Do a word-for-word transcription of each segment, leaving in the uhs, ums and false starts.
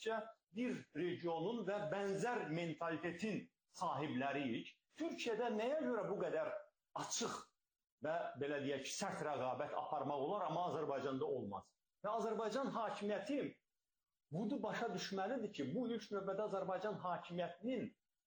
bir regionun və bənzər mentalitetin sahibləriyik. Türkiyədə nəyə görə bu qədər açıq və belə deyək ki, sərt rəqabət aparmaq olar, amma Azərbaycanda olmaz. Və Azərbaycan hakimiyyəti bunu başa düşməlidir ki, bu ilk növbədə Azərbaycan hakimiyyətinin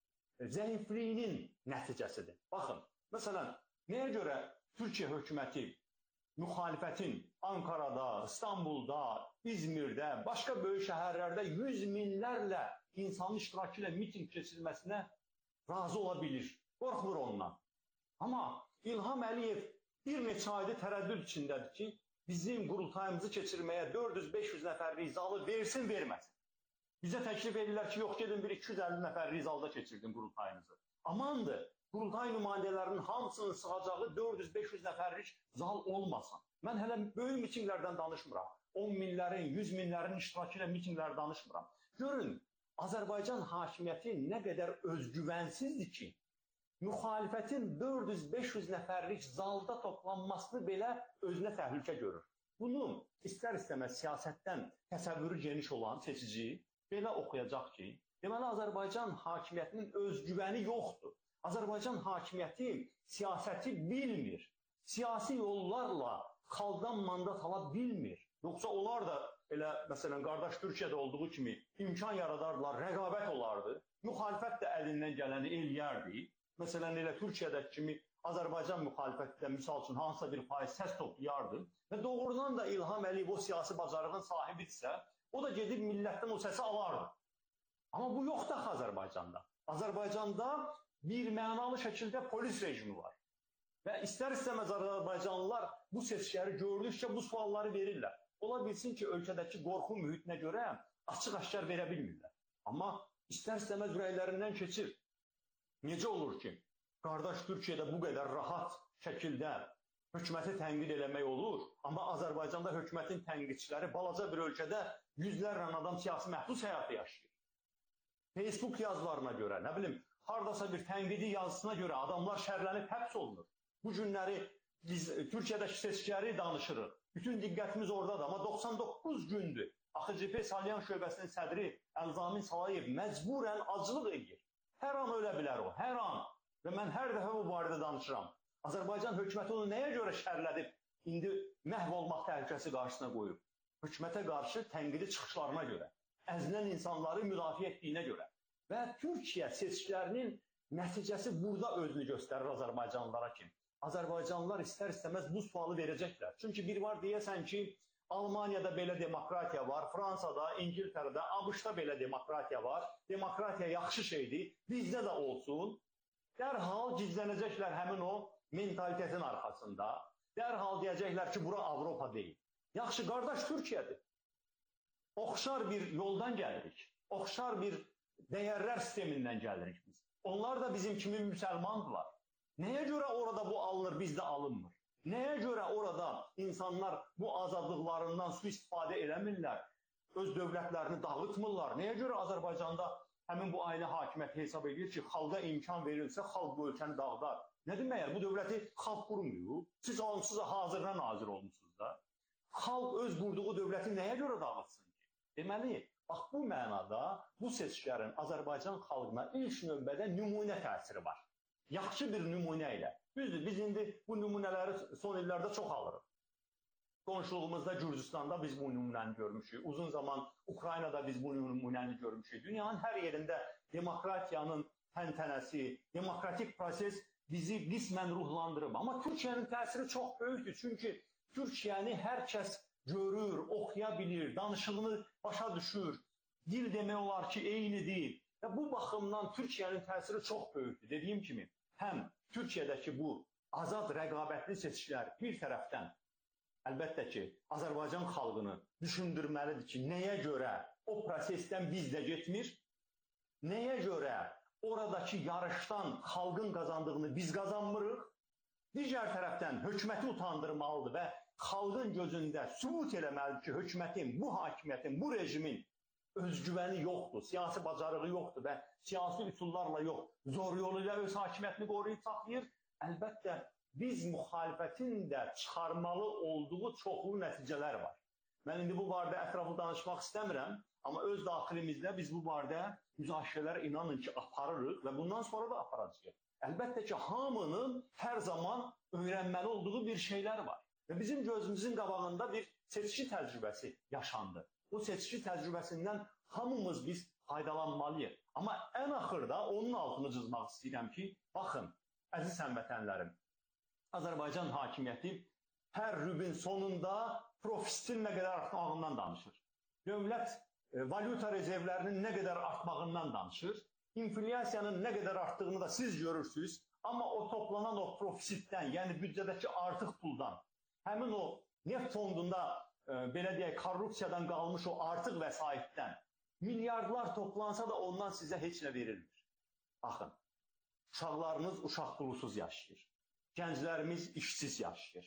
zəifliyinin nəticəsidir. Baxın, məsələn, nəyə görə Türkiyə hökuməti müxalifətin Ankarada, İstanbulda, İzmirdə, başqa böyük şəhərlərdə yüz minlərlə insanın iştirakı ilə miting keçirilməsinə razı ola bilir, qorxmur ondan. Amma İlham Əliyev bir neçə ayda tərəddüd içindədir ki, bizim qurultayımızı keçirməyə dörd yüz beş yüz nəfərlik zalı versin, verməsin. Bizə təklif edirlər ki, yox, gedin bir iki yüz əlli nəfərlik zalda keçirdin qurultayınızı. Amandır, qurultay nümayəndələrinin hamısının sığacağı dörd yüz beş yüz nəfərlik zal olmasın. Mən hələ böyük mitinglərdən danışmıram. on minlərin, yüz minlərin iştirakı ilə mitinglər danışmıram. Görün, Azərbaycan hakimiyyəti nə qədər özgüvənsizdir ki, müxalifətin dörd yüz beş yüz nəfərlik zalda toplanmasını belə özünə təhlükə görür. Bunu istər-istəməz siyasətdən təsəvvürü geniş olan seçici belə oxuyacaq ki, deməli Azərbaycan hakimiyyətinin özgüvəni yoxdur. Azərbaycan hakimiyyəti siyasəti bilmir. Siyasi yollarla xalqdan mandat ala bilmir. Yoxsa onlar da elə, məsələn, qardaş Türkiyədə olduğu kimi imkan yaradardılar, rəqabət olardı. Müxalifət də əlindən gələni eləyərdi. Məsələn, elə Türkiyədəki kimi Azərbaycan müxalifətdə misal üçün hansısa bir faiz səs toplayardı və doğrudan da İlham Əliyev o siyasi bacarığın sahibidirsə, o da gedib millətdən o səsi alardı. Amma bu yoxdur Azərbaycanda. Azərbaycanda bir mənalı şəkildə polis rejimi var. Və istər-istəməz Azərbaycanlılar bu seçkiləri gördükcə bu sualları verirlər. Ola bilsin ki, ölkədəki qorxu mühitinə görə açıq-aşkar verə bilmirlər. Amma istər-istəməz ürəklərindən keçir. Necə olur ki, qardaş Türkiyədə bu qədər rahat şəkildə hökuməti tənqid eləmək olur, amma Azərbaycanda hökumətin tənqidçiləri balaca bir ölkədə yüzlərlə adam siyasi məhbus həyatı yaşayır. Facebook yazılarına görə, nə bilim, haradasa bir tənqidi yazısına görə adamlar şərlənib həbs olunur. Bu günləri biz Türkiyədəki seçkiləri danışırıq. Bütün diqqətimiz oradadır, amma doxsan doqquz gündür. Axı C P Salyan şöbəsinin sədri Əlzamin Salayev məcburən aclıq edir. Hər an ölə bilər o, hər an. Və mən hər dəfə bu barədə danışıram. Azərbaycan hökuməti onu nəyə görə şərlədib, indi məhv olmaq təhlükəsi qarşısına qoyub? Hökumətə qarşı tənqidi çıxışlarına görə, əzilən insanları müdafiə etdiyinə görə. Və Türkiyə seçkilərinin nəticəsi burada özünü göstərir Azərbaycanlılara ki, Azərbaycanlılar istər-istəməz bu sualı verəcəklər. Çünki bir var deyəsən ki, Almaniyada belə demokratiya var, Fransada, İngiltərədə, ABŞ-da belə demokratiya var. Demokratiya yaxşı şeydir, bizdə də olsun. Dərhal gizlənəcəklər həmin o mentalitetin arxasında. Dərhal deyəcəklər ki, bura Avropa deyil. Yaxşı, qardaş Türkiyədir. Oxşar bir yoldan gəlirik. Oxşar bir dəyərlər sistemindən gəlirik biz. Onlar da bizim kimi müsəlmandırlar. Nəyə görə orada bu alınır, bizdə alınmır? Nəyə görə orada insanlar bu azadlıqlarından sui-istifadə eləmirlər, öz dövlətlərini dağıtmırlar? Nəyə görə Azərbaycanda həmin bu ailə hakimiyyəti hesab edir ki, xalqa imkan verilsə, xalq bu ölkəni dağıdar? Nə deməkdir? Bu dövləti xalq qurmuyor. Siz onsuz da hazırına nazir olmuşsunuz da. Xalq öz qurduğu dövləti nəyə görə dağıtsın ki? Deməli, bax bu mənada bu seçkilərin Azərbaycan xalqına ilk növbədə nümunə təsiri var. Yaxşı bir nümunə ilə. Düzdür, biz indi bu nümunələri son illərdə çox alırıq. Qonşuluğumuzda Gürcüstanda biz bu nümunəni görmüşük. Uzun zaman Ukraynada biz bu nümunəni görmüşük. Dünyanın hər yerində demokratiyanın təntənəsi, demokratik proses bizi qismən ruhlandırıb. Amma Türkiyənin təsiri çox böyükdür. Çünki Türkiyəni hər kəs görür, oxuya bilir, danışığını başa düşür. Dil demək olar ki, eynidir. Və bu baxımdan Türkiyənin təsiri çox böyükdür. Dediyim kimi, həm Türkiyədəki bu azad rəqabətli seçkilər bir tərəfdən əlbəttə ki, Azərbaycan xalqını düşündürməlidir ki, nəyə görə o prosesdən biz də getmir, nəyə görə oradakı yarışdan xalqın qazandığını biz qazanmırıq, digər tərəfdən hökuməti utandırmalıdır və xalqın gözündə sübut eləməlidir ki, hökumətin, bu hakimiyyətin, bu rejimin özgüvəni yoxdur, siyasi bacarığı yoxdur və siyasi üsullarla yox, zor yolu ilə öz hakimiyyətini qoruyub saxlayır. Əlbəttə, biz müxalifətin də çıxarmalı olduğu çoxlu nəticələr var. Mən indi bu barədə ətraflı danışmaq istəmirəm, Amma öz daxilimizdə biz bu barədə müzakirələr inanın ki, aparırıq və bundan sonra da aparacağıq. Əlbəttə ki, hamının hər zaman öyrənməli olduğu bir şeylər var. Və bizim gözümüzün qabağında bir seçki təcrübəsi yaşandı. O seçki təcrübəsindən hamımız biz faydalanmalıyıq. Amma ən axırda onun altını cızmaq istəyirəm ki, baxın, əziz həmvətənlərim, Azərbaycan hakimiyyəti hər rübün sonunda profitin nə qədər artmağından danışır. Dövlət e, valyuta rezervlərinin nə qədər artmağından danışır. İnflyasiyanın nə qədər artdığını da siz görürsünüz. Amma o toplanan o profitdən, yəni büdcədəki artıq puldan, həmin o neft fondunda e, belə deyək, korrupsiyadan qalmış o artıq vəsaitdən milyardlar toplansa da ondan sizə heç nə verilmir. Baxın, uşaqlarınız uşaq pulusuz yaşayır. Gənclərimiz işsiz yaşayır.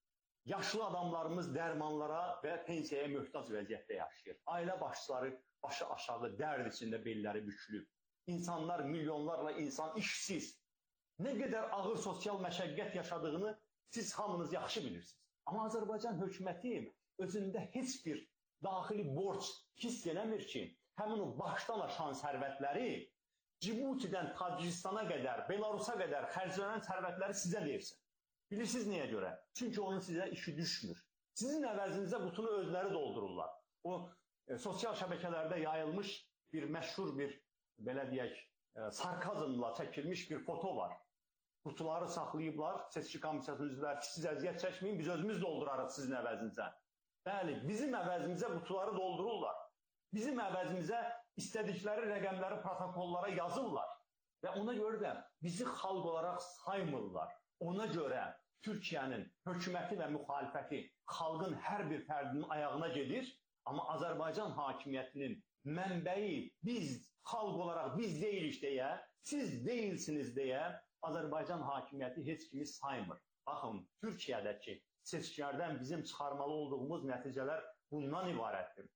Yaşlı adamlarımız dərmanlara və pensiyaya möhtac vəziyyətdə yaşayır. Ailə başçıları başı aşağı, dərd içində belləri bükülüb. İnsanlar, milyonlarla insan işsiz. Nə qədər ağır sosial məşəqqət yaşadığını siz hamınız yaxşı bilirsiniz. Amma Azərbaycan hökuməti özündə heç bir daxili borc hiss eləmir ki, həmin o başdan aşan sərvətləri Cibutidən Tacikistana qədər, Belarusa qədər xərclənən sərvətləri sizə versin. Bilirsiniz niyə görə? Çünki onun sizə işi düşmür. Sizin əvəzinizə qutunu özləri doldururlar. O e, sosial şəbəkələrdə yayılmış bir məşhur bir, belə deyək, e, sarkazmla çəkilmiş bir foto var. Qutuları saxlayıblar, seçki komissiyasının üzvləri ki, siz əziyyət çəkməyin, biz özümüz doldurarıq sizin əvəzinizə. Bəli, bizim əvəzimizə qutuları doldururlar. Bizim əvəzimizə istədikləri rəqəmləri protokollara yazırlar. Və ona görə də bizi xalq olaraq saymırlar. Ona görə Türkiyənin hökuməti və müxalifəti xalqın hər bir fərdinin ayağına gedir. Amma Azərbaycan hakimiyyətinin mənbəyi biz, xalq olaraq biz deyilik deyə, siz deyilsiniz deyə Azərbaycan hakimiyyəti heç kimi saymır. Baxın, Türkiyədəki seçkilərdən bizim çıxarmalı olduğumuz nəticələr bundan ibarətdir.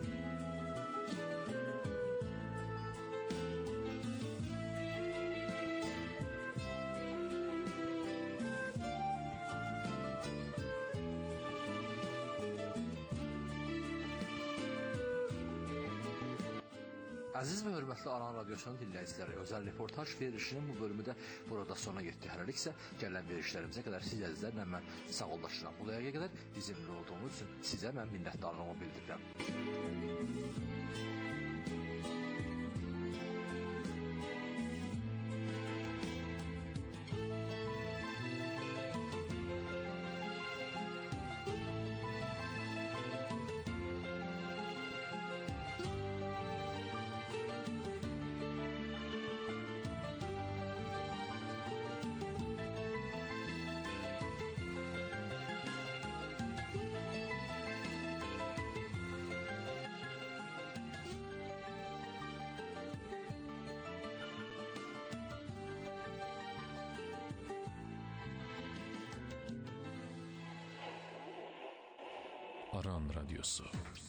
Əziz və hörmətli Aran Radiosunun dinləyiciləri, özəl reportaj verilişinin bu bölümü də burada sona getdi. Hələliksə gələn verilişlərimizə qədər siz əzizlərlə mən sağollaşıram. Bu dəqiqə qədər bizimlə olduğunuz üçün sizə mən minnətdarlığımı bildirirəm. Aran Radyosu.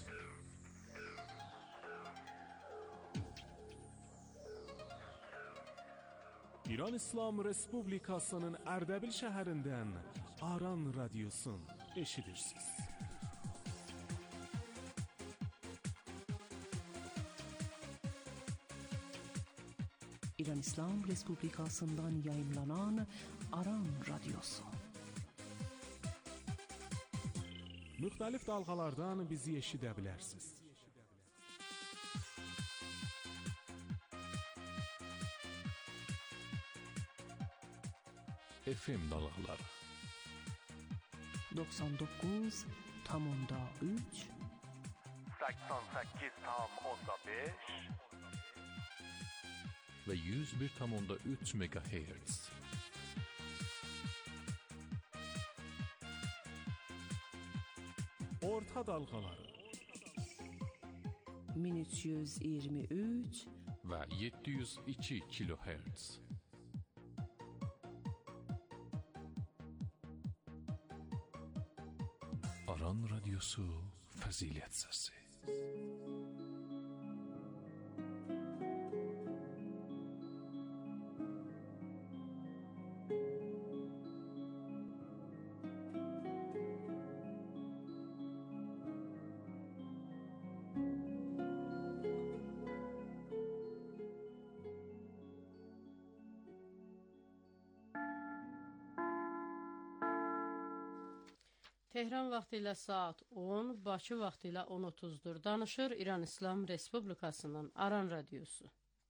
İran İslam Respublikasının Ərdəbil şəhərindən Aran Radyosun eşidirsiniz. İran İslam Respublikasından yayımlanan Aran Radyosu. Müxtəlif dalğalardan bizi eşidə bilərsiniz. F M dalğaları doksan doqquz tam onda üç səksən səkkiz tam onda beş və yüz bir tam onda üç megahertz. Orta dalğaları min üç yüz iyirmi üç və yeddi yüz iki kilohertz. Aran Radyosu Fəzilət Səsi. Tehran vaxtı ilə saat on, Bakı vaxtı ilə on otuzdur. Danışır İran İslam Respublikasının Aran Radiosu.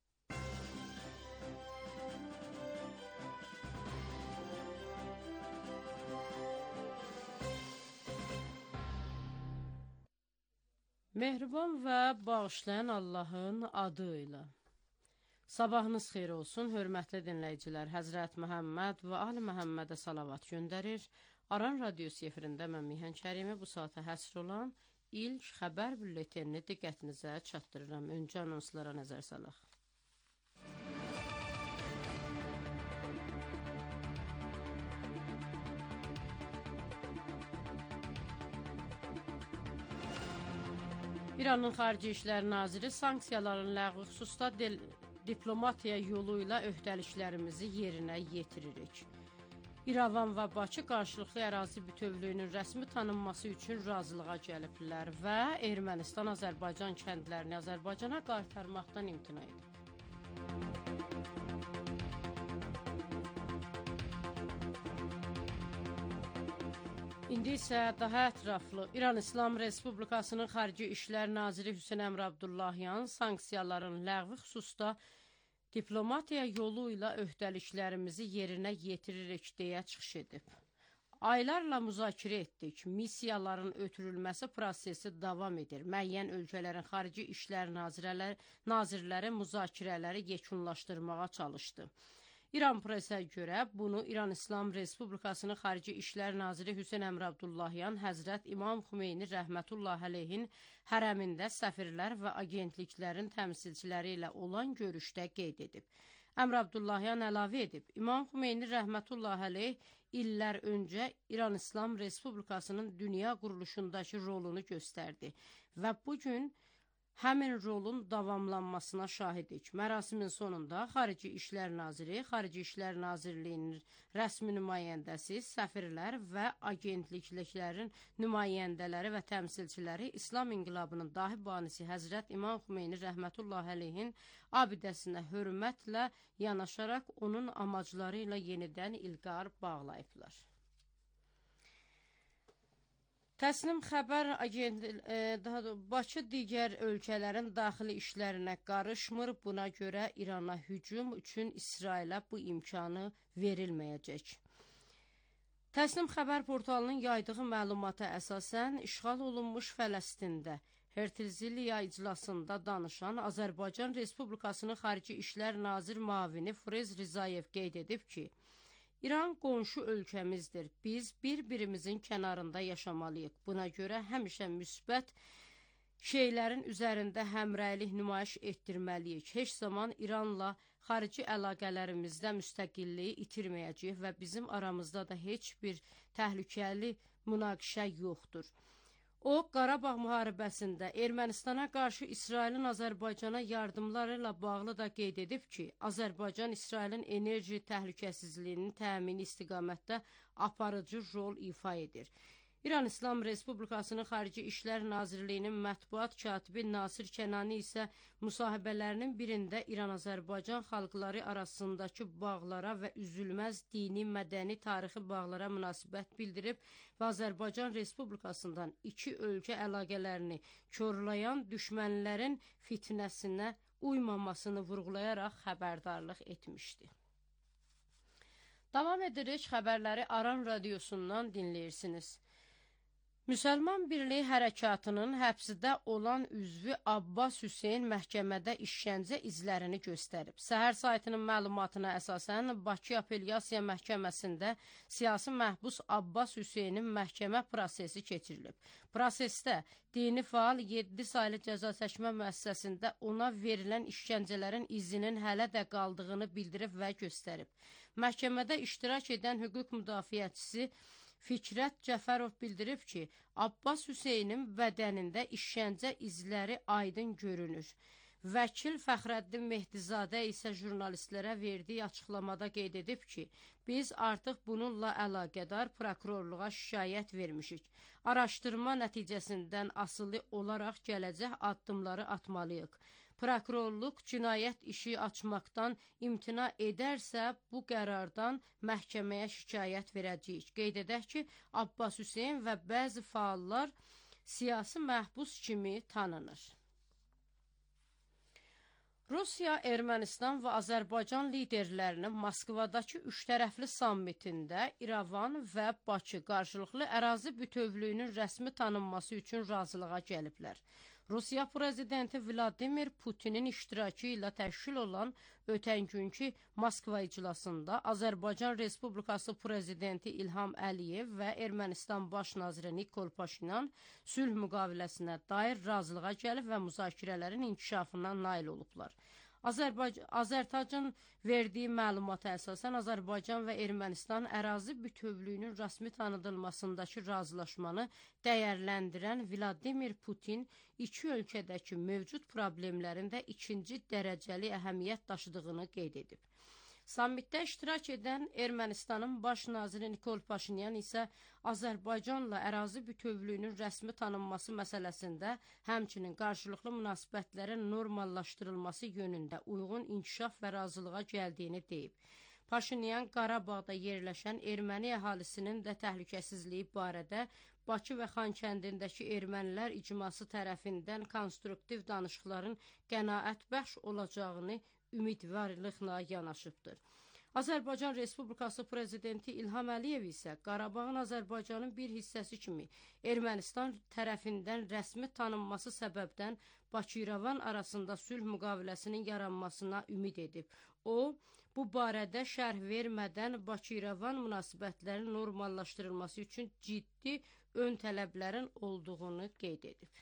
Mehriban və bağışlayan Allahın adı ilə. Sabahınız xeyir olsun, hörmətli dinləyicilər. Həzrət Məhəmməd və Ali Məhəmmədə salavat göndərir. Aran Radiosu efirində mən Mihan Kərimi bu saata həsr olan ilk xəbər bülletenini diqqətinizə çatdırıram. Öncə anonslara nəzər salaq. İranın Xarici İşlər Naziri sanksiyaların ləğvi xüsusda diplomatiya yolu ilə öhdəliklərimizi yerinə yetiririk. İrəvan və Bakı qarşılıqlı ərazi bütövlüyünün rəsmi tanınması üçün razılığa gəliblər və Ermənistan-Azərbaycan kəndlərini Azərbaycana qaytarmaqdan imtina edib. İndi isə daha ətraflı İran İslam Respublikasının Xarici İşlər Naziri Hüseyn Əmr Abdullahyan sanksiyaların ləğvi xüsusda diplomatiya yolu ilə öhdəliklərimizi yerinə yetiririk deyə çıxış edib. Aylarla müzakirə etdik. Missiyaların ötürülməsi prosesi davam edir. Müəyyən ölkələrin xarici işlər nazirləri, nazirləri müzakirələri yekunlaşdırmağa çalışdı. İran presə görə bunu İran İslam Respublikasının Xarici İşlər Naziri Hüseyn Əmr Abdullahyan Həzrət İmam Xümeyni rəhmətullah əleyhin hərəmində səfirlər və agentliklərin təmsilçiləri ilə olan görüşdə qeyd edib. Əmr Abdullahyan əlavə edib, İmam Xümeyni rəhmətullah əleyh illər öncə İran İslam Respublikasının dünya quruluşundakı rolunu göstərdi və bugün həmin rolun davamlanmasına şahidik. Mərasimin sonunda Xarici İşlər Naziri, Xarici İşlər Nazirliyinin rəsmi nümayəndəsi, səfirlər və agentliklərin nümayəndələri və təmsilçiləri İslam İnqilabının dahi banisi Həzrət İmam Xümeyni rəhmətullah əleyhin abidəsinə hörmətlə yanaşaraq onun amacları ilə yenidən ilqar bağlayıblar. Təsnim xəbər agent, e, daha da Bakı digər ölkələrin daxili işlərinə qarışmır. Buna görə İrana hücum üçün İsrailə bu imkanı verilməyəcək. Təsnim xəbər portalının yaydığı məlumata əsasən işğal olunmuş Fələstində Hertiziliya iclasında danışan Azərbaycan Respublikasının Xarici İşlər Nazir Mavini Frez Rizayev qeyd edib ki, İran qonşu ölkəmizdir. Biz bir-birimizin kənarında yaşamalıyıq. Buna görə həmişə müsbət şeylərin üzərində həmrəylik nümayiş etdirməliyik. Heç zaman İranla xarici əlaqələrimizdə müstəqilliyi itirməyəcəyik və bizim aramızda da heç bir təhlükəli münaqişə yoxdur. O, Qarabağ müharibəsində Ermənistana qarşı İsrailin Azərbaycana yardımları ilə bağlı da qeyd edib ki, Azərbaycan İsrailin enerji təhlükəsizliyinin təmini istiqamətdə aparıcı rol ifa edir. İran İslam Respublikasının Xarici İşlər Nazirliyinin mətbuat katibi Nasir Kənani isə müsahibələrinin birində İran-Azərbaycan xalqları arasındakı bağlara və üzülməz dini, mədəni, tarixi bağlara münasibət bildirib və Azərbaycan Respublikasından iki ölkə əlaqələrini korlayan düşmənlərin fitnəsinə uymamasını vurğulayaraq xəbərdarlıq etmişdi. Davam edirik, xəbərləri Aran Radiosundan dinləyirsiniz. Müsəlman Birliyi Hərəkatının həbsdə olan üzvü Abbas Hüseyn məhkəmədə işgəncə izlərini göstərib. Səhər saytının məlumatına əsasən Bakı Apellyasiya Məhkəməsində siyasi məhbus Abbas Hüseynin məhkəmə prosesi keçirilib. Prosesdə dini faal yeddi saylı cəza çəkmə müəssisəsində ona verilən işgəncələrin izinin hələ də qaldığını bildirib və göstərib. Məhkəmədə iştirak edən hüquq müdafiəçisi Fikrət Cəfərov bildirib ki, Abbas Hüseynin bədənində işgəncə izləri aydın görünür. Vəkil Fəxrəddin Mehdizadə isə jurnalistlərə verdiyi açıqlamada qeyd edib ki, biz artıq bununla əlaqədar prokurorluğa şikayət vermişik. Araşdırma nəticəsindən asılı olaraq gələcək addımları atmalıyıq. prokurorluq cinayət işi açmaqdan imtina edərsə, bu qərardan məhkəməyə şikayət verəcəyik. Qeyd edək ki, Abbas Hüseyn və bəzi fəallar siyasi məhbus kimi tanınır. Rusiya, Ermənistan və Azərbaycan liderlərinin Moskvadakı üçtərəfli sammitində İrəvan və Bakı qarşılıqlı ərazi bütövlüyünün rəsmi tanınması üçün razılığa gəliblər. Rusiya prezidenti Vladimir Putinin iştirakı ilə təşkil olan ötən günkü Moskva iclasında Azərbaycan Respublikası prezidenti İlham Əliyev və Ermənistan baş naziri Nikol Paşinyan sülh müqaviləsinə dair razılığa gəlib və müzakirələrin inkişafına nail olublar. Azərbaycan, Azərtacın verdiyi məlumata əsasən Azərbaycan və Ermənistan ərazi bütövlüyünün rəsmi tanıdılmasındakı razılaşmanı dəyərləndirən Vladimir Putin iki ölkədəki mövcud problemlərin də ikinci dərəcəli əhəmiyyət daşıdığını qeyd edib. Sammitdə iştirak edən Ermənistanın baş naziri Nikol Paşinyan isə Azərbaycanla ərazi bütövlüyünün rəsmi tanınması məsələsində həmçinin qarşılıqlı münasibətlərin normallaşdırılması yönündə uyğun inkişaf və razılığa gəldiyini deyib. Paşinyan Qarabağda yerləşən erməni əhalisinin də təhlükəsizliyi barədə Bakı və Xankəndindəki ermənilər icması tərəfindən konstruktiv danışıqların qənaətbəxş olacağını ümidvarlıqla yanaşıbdır. Azərbaycan Respublikası prezidenti İlham Əliyev isə Qarabağın Azərbaycanın bir hissəsi kimi Ermənistan tərəfindən rəsmi tanınması səbəbdən Bakı-İrəvan arasında sülh müqaviləsinin yaranmasına ümid edib. O, bu barədə şərh vermədən Bakı-İrəvan münasibətlərinin normallaşdırılması üçün ciddi ön tələblərin olduğunu qeyd edib.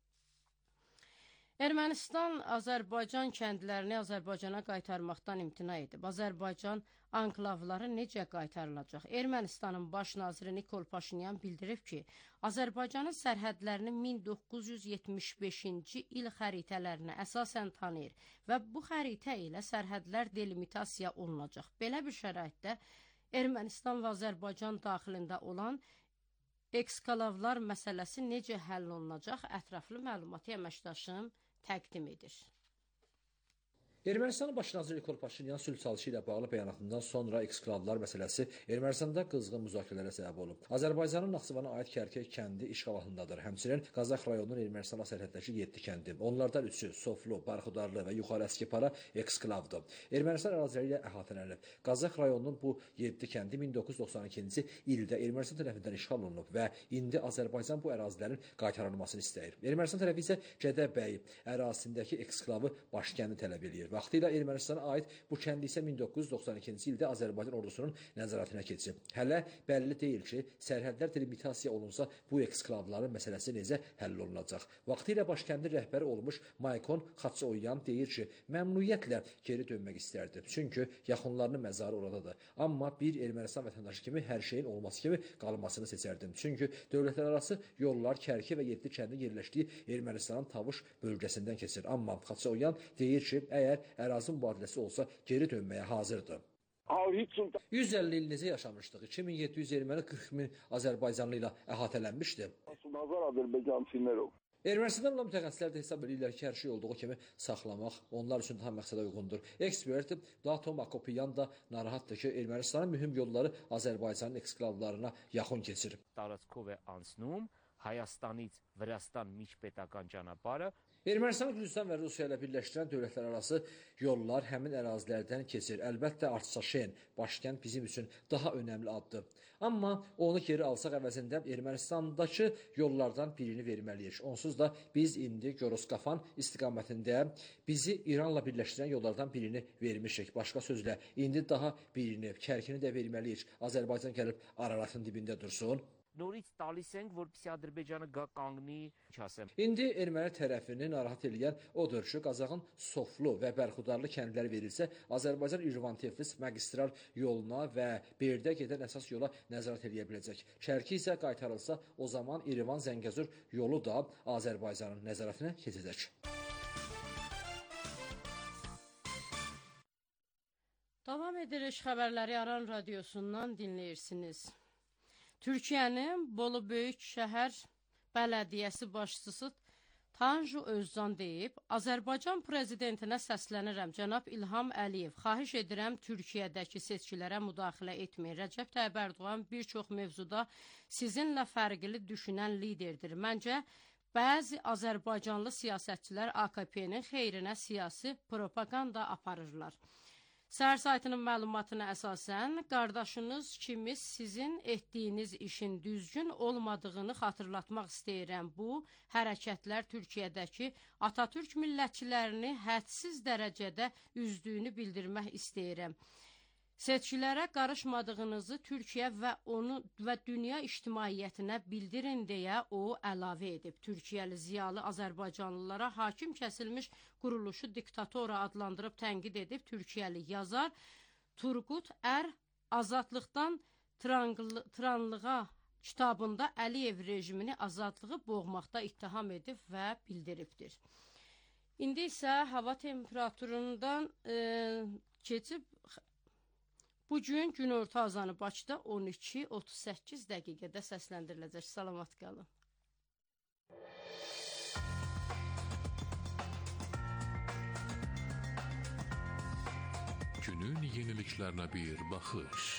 Ermənistan Azərbaycan kəndlərini Azərbaycana qaytarmaqdan imtina edib. Azərbaycan anklavları necə qaytarılacaq? Ermənistanın baş naziri Nikol Paşinyan bildirib ki, Azərbaycanın sərhədlərini min doqquz yüz yetmiş beşinci il xəritələrinə əsasən tanıyır və bu xəritə ilə sərhədlər delimitasiya olunacaq. Belə bir şəraitdə Ermənistan və Azərbaycan daxilində olan eksklavlar məsələsi necə həll olunacaq? Ətraflı məlumatı əməkdaşım təqdim edir. Ermənistanın baş naziri Nikol Paşinyan sülh çalışı ilə bağlı bəyanatından sonra eksklavlar məsələsi Ermənistanda qızğın müzakirələrə səbəb olub. Azərbaycanın Naxçıvana aid Kərkək kəndi işğal altındadır. Həmçinin Qazax rayonunun Ermənistanla sərhəddəki yeddi kəndi. Onlardan üçü Soflu, Barxudarlı və Yuxarı Əskipara eksklavdır. Ermənistan əraziləri ilə əhatələnib. Qazax rayonunun bu yeddi kəndi min doqquz yüz doxsan ikinci ildə Ermənistan tərəfindən işğal olunub və indi Azərbaycan bu ərazilərin qaytarılmasını istəyir. Ermənistan tərəfi isə Gədəbəy ərazisindəki eksklavı Başkəndi tələb edir. Vaxtilə Ermənistana aid bu kənd isə min doqquz yüz doxsan ikinci ildə Azərbaycan ordusunun nəzarətinə keçib. Hələ bəlli deyil ki, sərhədlər delimitasiya olunsa bu eksklavların məsələsi necə həll olunacaq. Vaxtilə Başkəndin rəhbəri olmuş Maykon Xaçoyan deyir ki, məmnuniyyətlə geri dönmək istərdi. Çünki yaxınlarının məzarı oradadır. Amma bir Ermənistan vətəndaşı kimi hər şeyin olması kimi qalmasını seçərdim. Çünki dövlətlərarası yollar Kərki və yeddi kəndin yerləşdiyi Ermənistanın Tavuş bölgəsindən keçir. Amma Xaçoyan deyir ki, əgər ərazi mübadiləsi olsa geri dönməyə hazırdır. yüz əlli il necə yaşamışdıq? iki min yeddi yüz erməni qırx min Azərbaycanlı ilə əhatələnmişdi. Ermənistandan olan mütəxəssislər də hesab edirlər ki, hər şey olduğu kimi saxlamaq onlar üçün daha məqsədə uyğundur. Ekspert Dato Makopyan da narahatdır ki, Ermənistanın mühüm yolları Azərbaycanın eksklavlarına yaxın keçir. Տարածքով է անցնում Հայաստանից Վրաստան միջպետական ճանապարհը. Ermənistanı Gürcüstan və Rusiya ilə birləşdirən dövlətlərarası yollar həmin ərazilərdən keçir. Əlbəttə Artsakhen, Başkənd bizim üçün daha önəmli addır. Amma onu geri alsaq əvəzində Ermənistandakı yollardan birini verməliyik. Onsuz da biz indi Goroskafan istiqamətində bizi İranla birləşdirən yollardan birini vermişik. Başqa sözlə, indi daha birini, Kərkini də verməliyik. Azərbaycan gəlib Araratın dibində dursun. Նորից տալիս ենք, որպեսզի Ադրբեջանը գա կանգնի, չասեմ. İndi erməni tərəfini narahat edən odur ki, Qazaxın Soflu və Bərxudarlı kəndləri verilsə, Azərbaycan İrvan-Tiflis magistral yoluna və Berdə gedən əsas yola nəzarət edə biləcək. Şərki isə qaytarılsa, o zaman İrvan-Zəngəzur yolu da Azərbaycanın nəzarətinə keçəcək. Davam edirik xəbərləri Aran radiosundan dinləyirsiniz. Türkiyənin Bolu Böyük Şəhər Bələdiyyəsi başçısı Tanju Özcan deyib, Azərbaycan prezidentinə səslənirəm, cənab İlham Əliyev, xahiş edirəm Türkiyədəki seçkilərə müdaxilə etməyin. Rəcəb Tayyib Ərdoğan bir çox mövzuda sizinlə fərqli düşünən liderdir. Məncə, bəzi Azərbaycanlı siyasətçilər A K P-nin xeyrinə siyasi propaganda aparırlar. Səhər saytının məlumatına əsasən, qardaşınız kimi sizin etdiyiniz işin düzgün olmadığını xatırlatmaq istəyirəm. Bu, hərəkətlər Türkiyədəki Atatürk millətçilərini hədsiz dərəcədə üzdüyünü bildirmək istəyirəm. Seçkilərə qarışmadığınızı Türkiyə və onu və dünya ictimaiyyətinə bildirin deyə o əlavə edib. Türkiyəli ziyalı Azərbaycanlılara hakim kəsilmiş quruluşu diktatora adlandırıb tənqid edib. Türkiyəli yazar Turqut Ər Azadlıqdan Tiranlığa kitabında Əliyev rejimini azadlığı boğmaqda ittiham edib və bildiribdir. İndi isə hava temperaturundan e, keçib bugün günorta azanı Bakıda on iki otuz səkkiz dəqiqədə səsləndiriləcək. Salamat qalın. Günün yeniliklerine bir bakış.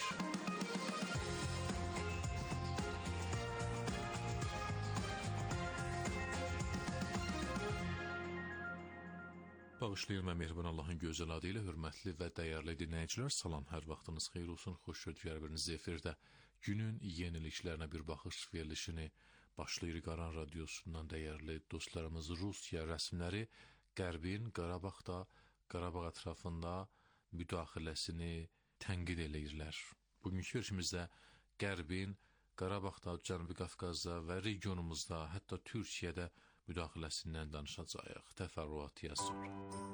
Bağışlayın və mehriban Allahın gözəl adı ilə hörmətli və dəyərli dinləyicilər, salam, hər vaxtınız xeyir olsun, xoş gördükləriniz efirdə günün yeniliklərinə bir baxış verilişini başlayırıq. Aran radiosundan dəyərli dostlarımız Rusiya rəsmləri Qərbin Qarabağda, Qarabağ ətrafında müdaxiləsini tənqid eləyirlər. Bugünkü verilişimizdə Qərbin Qarabağda, Cənubi Qafqazda və regionumuzda, hətta Türkiyədə müdaxiləsindən danışacağıq. Təfərrüatı sonra.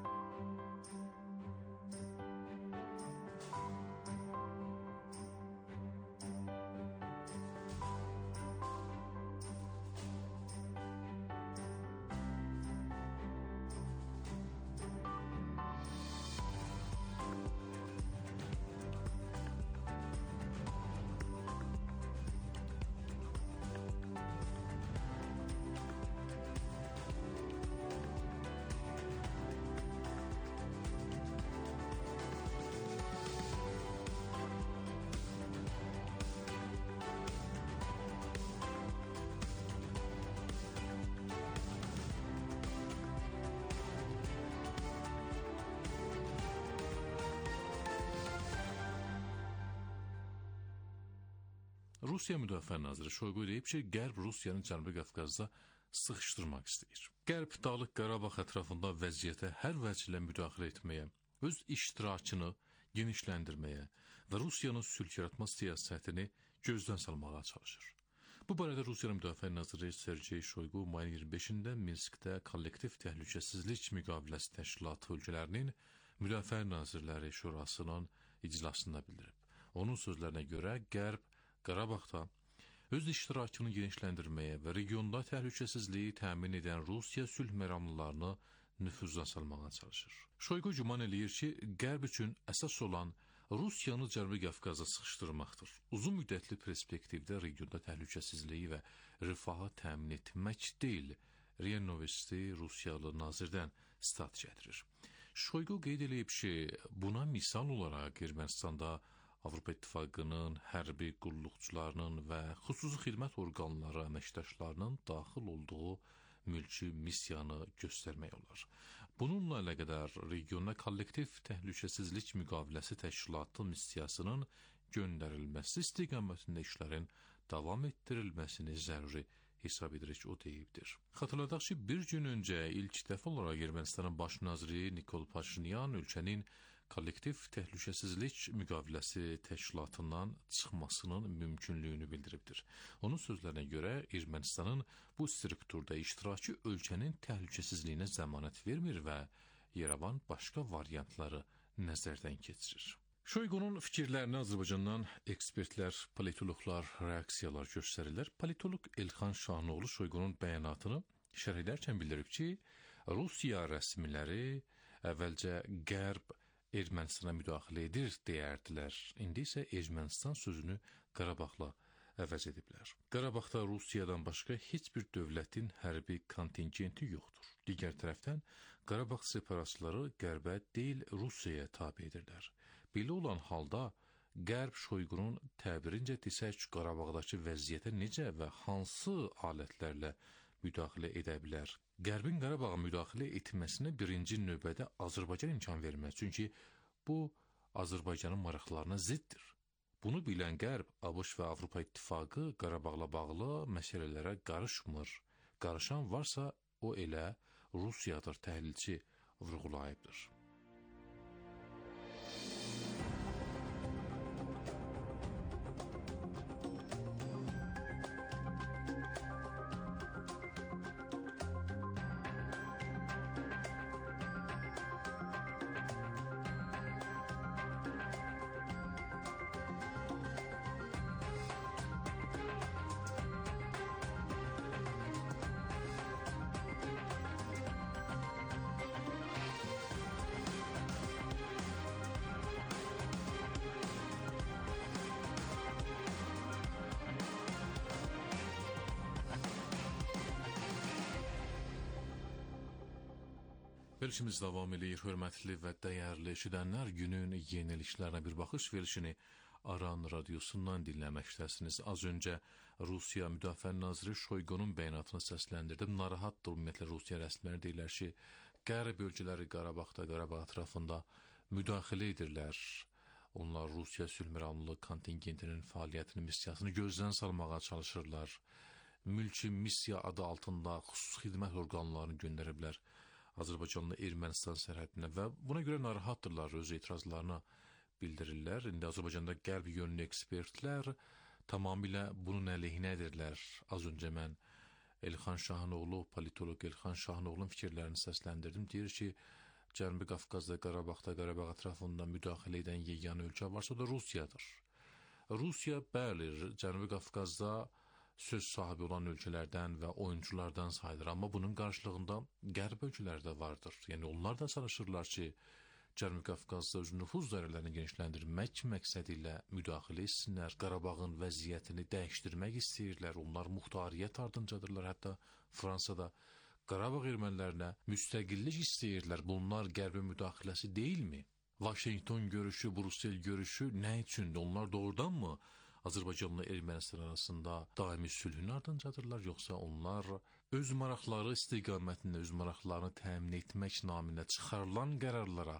Rusiya Müdafiə Naziri Şoygu deyib ki, Qərb Rusiyanı Cənubi Qafqazda sıxışdırmaq istəyir. Qərb Dağlıq Qarabağ ətrafında vəziyyətə hər vəclə müdaxilə etməyə, öz iştirakını genişləndirməyə və Rusiyanın sülh yaratma siyasətini gözdən salmağa çalışır. Bu barədə Rusiya Müdafiə Naziri Sergey Şoygu mayın iyirmi beşində Minskdə Kollektiv Təhlükəsizlik Müqaviləsi Təşkilatı ölkələrinin Müdafiə Nazirləri Şurasının iclasında bildirib. Onun sözlərinə görə Qərb Qarabağda öz iştirakını genişləndirməyə və regionda təhlükəsizliyi təmin edən Rusiya sülh məramlılarını nüfuzdan salmağa çalışır. Şoygu güman eləyir ki, Qərb üçün əsas olan Rusiyanı Cənubi Qafqaza sıxışdırmaqdır. Uzun müddətli perspektivdə regionda təhlükəsizliyi və rifahı təmin etmək deyil, R I A Novosti Rusiyalı nazirdən stat gətirir. Şoygu qeyd edib ki, buna misal olaraq Ermənistanda Avropa İttifaqının hərbi qulluqçularının və xüsusi xidmət orqanları əməkdaşlarının daxil olduğu mülki missiyanı göstərmək olar. Bununla əlaqədar regionda Kollektiv Təhlükəsizlik Müqaviləsi Təşkilatı missiyasının göndərilməsi istiqamətində işlərin davam etdirilməsini zəruri hesab edirik, o deyibdir. Xatırladaq ki, bir gün öncə ilk dəfə olaraq Ermənistanın baş naziri Nikol Paşinyan ölkənin Kollektiv Təhlükəsizlik Müqaviləsi Təşkilatından çıxmasının mümkünlüyünü bildiribdir. Onun sözlərinə görə Ermənistanın bu strukturda iştirakı ölkənin təhlükəsizliyinə zəmanət vermir və Yerevan başqa variantları nəzərdən keçirir. Şoygunun fikirlərinə Azərbaycandan ekspertlər, politologlar reaksiyalar göstərirlər. Politolog Elxan Şahinoğlu Şoygunun bəyanatını şərh edərkən bildirib ki, Rusiya rəsmiləri əvvəlcə Qərb Ermənistana müdaxilə edir deyərdilər. İndi isə Ermənistan sözünü Qarabağla əvəz ediblər. Qarabağda Rusiyadan başqa heç bir dövlətin hərbi kontingenti yoxdur. Digər tərəfdən Qarabağ separatçıları Qərbə deyil, Rusiyaya tabe edirlər. Belə olan halda Qərb Şoyqunun təbirincə desək Qarabağdakı vəziyyətə necə və hansı alətlərlə müdaxilə edə bilər? Qərbin Qarabağa müdaxilə etməsinə birinci növbədə Azərbaycan imkan verməz. Çünki bu Azərbaycanın maraqlarına ziddir. Bunu bilən Qərb, ABŞ və Avropa İttifaqı Qarabağla bağlı məsələlərə qarışmır. Qarışan varsa o elə Rusiyadır, təhlilçi vurğulayıbdır. Verilişimiz davam edir, hörmətli və dəyərli eşidənlər. Günün yeniliklərinə bir baxış verilişini Aran radiosundan dinləməkdəsiniz. Az öncə Rusiya Müdafiə Naziri Şoyqunun bəyanatını səsləndirdim. Narahatdır ümumiyyətlə Rusiya rəsmiləri deyirlər ki, Qərb ölkələri Qarabağda, Qarabağ ətrafında müdaxilə edirlər. Onlar Rusiya sülhməramlılığı kontingentinin fəaliyyətini, missiyasını gözdən salmağa çalışırlar. Mülki missiya adı altında xüsusi xidmət orqanlarını göndəriblər Azərbaycanla Ermənistan sərhədinə və buna görə narahatdırlar, öz etirazlarını bildirirlər. İndi Azərbaycanda qərb yönlü ekspertlər tamamilə bunun əleyhinədirlər. Az öncə mən Elxan Şahinoğlu, politolog Elxan Şahinoğlu'nun fikirlərini səsləndirdim. Deyir ki, Cənubi Qafqazda, Qarabağda, Qarabağ ətrafında müdaxilə edən yeganə ölkə varsa o da Rusiyadır. Rusiya, bəli, Cənubi Qafqazda söz sahibi olan ölkələrdən və oyunculardan sayılır. Amma bunun qarşılığında qərb ölkələri də vardır. Yəni onlar da çalışırlar ki, Cənubi Qafqazda öz nüfuz dairələrini genişləndirmək məqsədi ilə müdaxilə etsinlər. Qarabağın vəziyyətini dəyişdirmək istəyirlər. Onlar muxtariyyət ardıncadır. Hətta Fransada Qarabağ ermənilərinə müstəqillik istəyirlər. Bunlar qərbin müdaxiləsi deyilmi? Vaşinqton görüşü, Brüssel görüşü nə üçündür? Onlar doğrudanmı Azərbaycanla Ermənistan arasında daimi sülhün ardıncadır, yoxsa onlar öz maraqları istiqamətində, öz maraqlarını təmin etmək naminə çıxarılan qərarlara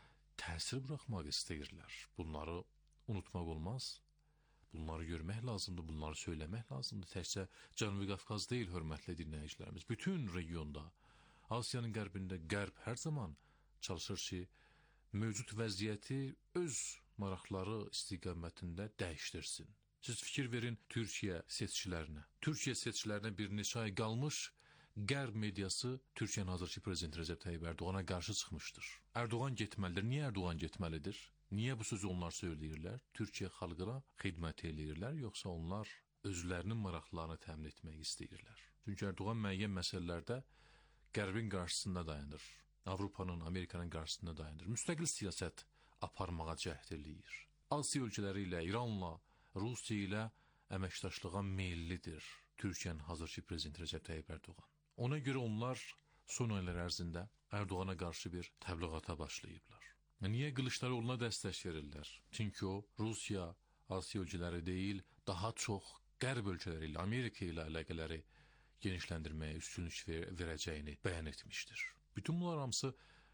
təsir buraxmaq istəyirlər? Bunları unutmaq olmaz. Bunları görmək lazımdır, bunları söyləmək lazımdır. Təkcə Cənubi Qafqaz deyil, hörmətli dinləyicilərimiz. Bütün regionda, Asiyanın qərbində qərb hər zaman çalışır ki, mövcud vəziyyəti öz maraqları istiqamətində dəyişdirsin. Siz fikir verin Türkiyə seçkilərinə. Türkiyə seçkilərinə bir neçə ay qalmış Qərb mediası Türkiyənin hazırki prezidenti Rəcəb Tayyib Ərdoğana qarşı çıxmışdır. Ərdoğan getməlidir. Niyə Ərdoğan getməlidir? Niyə bu sözü onlar söyləyirlər? Türkiyə xalqına xidmət eləyirlər, yoxsa onlar özlərinin maraqlarını təmin etmək istəyirlər? Çünki Ərdoğan müəyyən məsələlərdə Qərbin qarşısında dayanır. Avropanın, Amerikanın qarşısında dayanır. Müstəqil siyasət aparmağa cəhd eləyir. Asiya ölkələri ilə, İranla, Rusiya ilə əməkdaşlığa meyillidir Türkiyənin hazırki prezidenti Rəcəb Tayyib Ərdoğan. Ona görə onlar son aylar ərzində Ərdoğana qarşı bir təbliğata başlayıblar. Niyə Qılıçdaroğlu'na dəstək verirlər? Çünki o, Rusiya, Asiya ölkələri deyil, daha çox Qərb ölkələri ilə, Amerika ilə əlaqələri genişləndirməyə üstünlük ver verəcəyini bəyan etmişdir. Bütün bunlar hamısı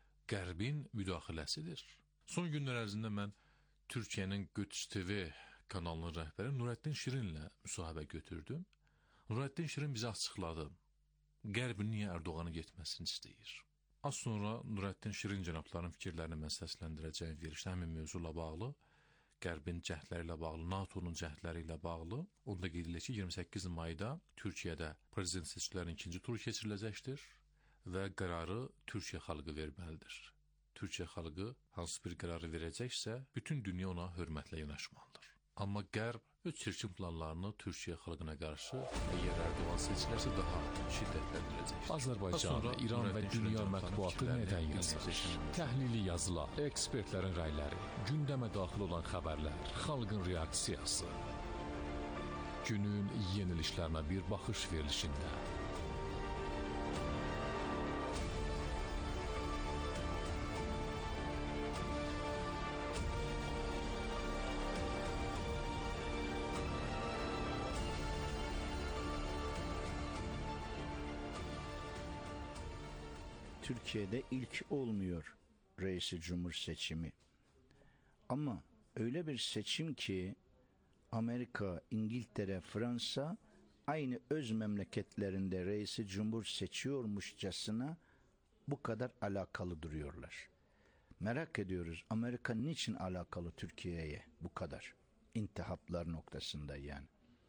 Qərbin müdaxiləsidir. Son günlər ərzində mən Türkiyənin Qüds T V kanalının rəhbəri Nurəddin Şirinlə müsahibə götürdüm. Nurəddin Şirin bizə açıqladı. Qərbin niyə Ərdoğanı getməsini istəyir? Az sonra Nurəddin Şirin cənabların fikirlərini mən səsləndirəcəyim verilişdə həmin mövzuyla bağlı, Qərbin cəhdləri ilə bağlı, NATO'nun cəhdləri ilə bağlı, onda qeyd edilir ki, iyirmi səkkiz mayda Türkiyədə prezident seçkilərinin ikinci turu keçiriləcəkdir və qərarı Türkiyə xalqı verməlidir. Türkiyə xalqı hansı bir qərarı verəcəksə, bütün dünya ona hörmətlə yanaşmalıdır. Amma Qərb öz çirkin planlarını Türkiyə xalqına qarşı əgər Ərdoğan seçilərsə daha şiddətləndirəcək. Azərbaycan, İran və dünya mətbuatı nədən yazır? Təhlili yazılar, ekspertlərin rəyləri, gündəmə daxil olan xəbərlər, xalqın reaksiyası. Günün yenilişlerine bir bakış verilişinde. Türkiye'de ilk olmuyor reisi cumhur seçimi. Ama öyle bir seçim ki Amerika, İngiltere, Fransa aynı öz memleketlerinde reisi cumhur seçiyormuşçasına bu kadar alakalı duruyorlar. Merak ediyoruz, Amerika niçin alakalı Türkiye'ye bu kadar? İntihaplar noktasında yani.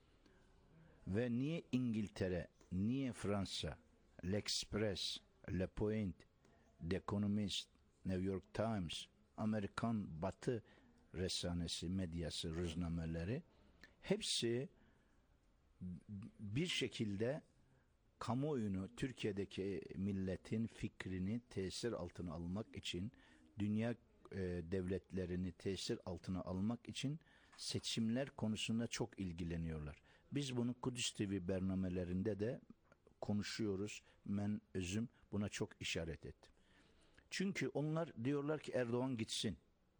Ve niye İngiltere, niye Fransa, L'Express, Le Point, The Economist, New York Times, Amerikan Batı resanesi, medyası, rüznameleri hepsi bir şekilde kamuoyunu, Türkiye'deki milletin fikrini tesir altına almak için, dünya e, devletlerini tesir altına almak için seçimler konusunda çok ilgileniyorlar. Biz bunu Kudüs T V bernamelerinde de konuşuyoruz. Ben özüm buna çok işaret ettim. Çünkü onlar diyorlar ki Erdoğan gitsin.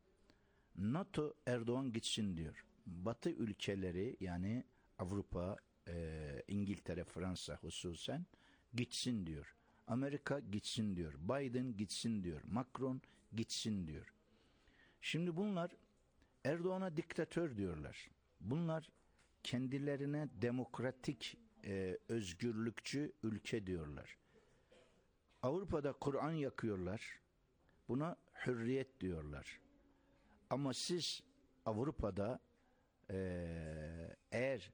NATO Erdoğan gitsin diyor. Batı ülkeleri yani Avrupa, e, İngiltere, Fransa hususen gitsin diyor. Amerika gitsin diyor. Biden gitsin diyor. Macron gitsin diyor. Şimdi bunlar Erdoğan'a diktatör diyorlar. Bunlar kendilerine demokratik, e, özgürlükçü ülke diyorlar. Avrupa'da Kur'an yakıyorlar. Buna hürriyet diyorlar. Ama siz Avrupa'da e, eğer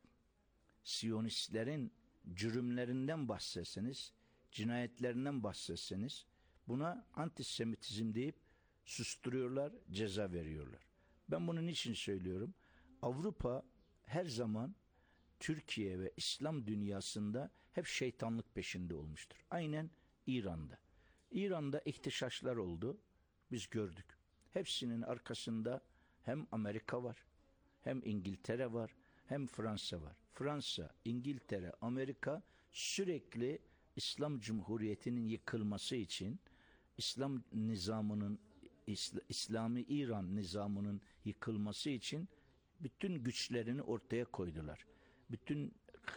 Siyonistlerin cürümlerinden bahsetseniz, cinayetlerinden bahsetseniz buna antisemitizm deyip susturuyorlar, ceza veriyorlar. Ben bunun için söylüyorum. Avrupa her zaman Türkiye ve İslam dünyasında hep şeytanlık peşinde olmuştur. Aynen İran'da. İran'da ihtişaşlar oldu. Biz gördük. Hepsinin arkasında hem Amerika var, hem İngiltere var, hem Fransa var. Fransa, İngiltere, Amerika sürekli İslam Cumhuriyeti'nin yıkılması için, İslam nizamının, İsl- İslami İran nizamının yıkılması için bütün güçlerini ortaya koydular. Bütün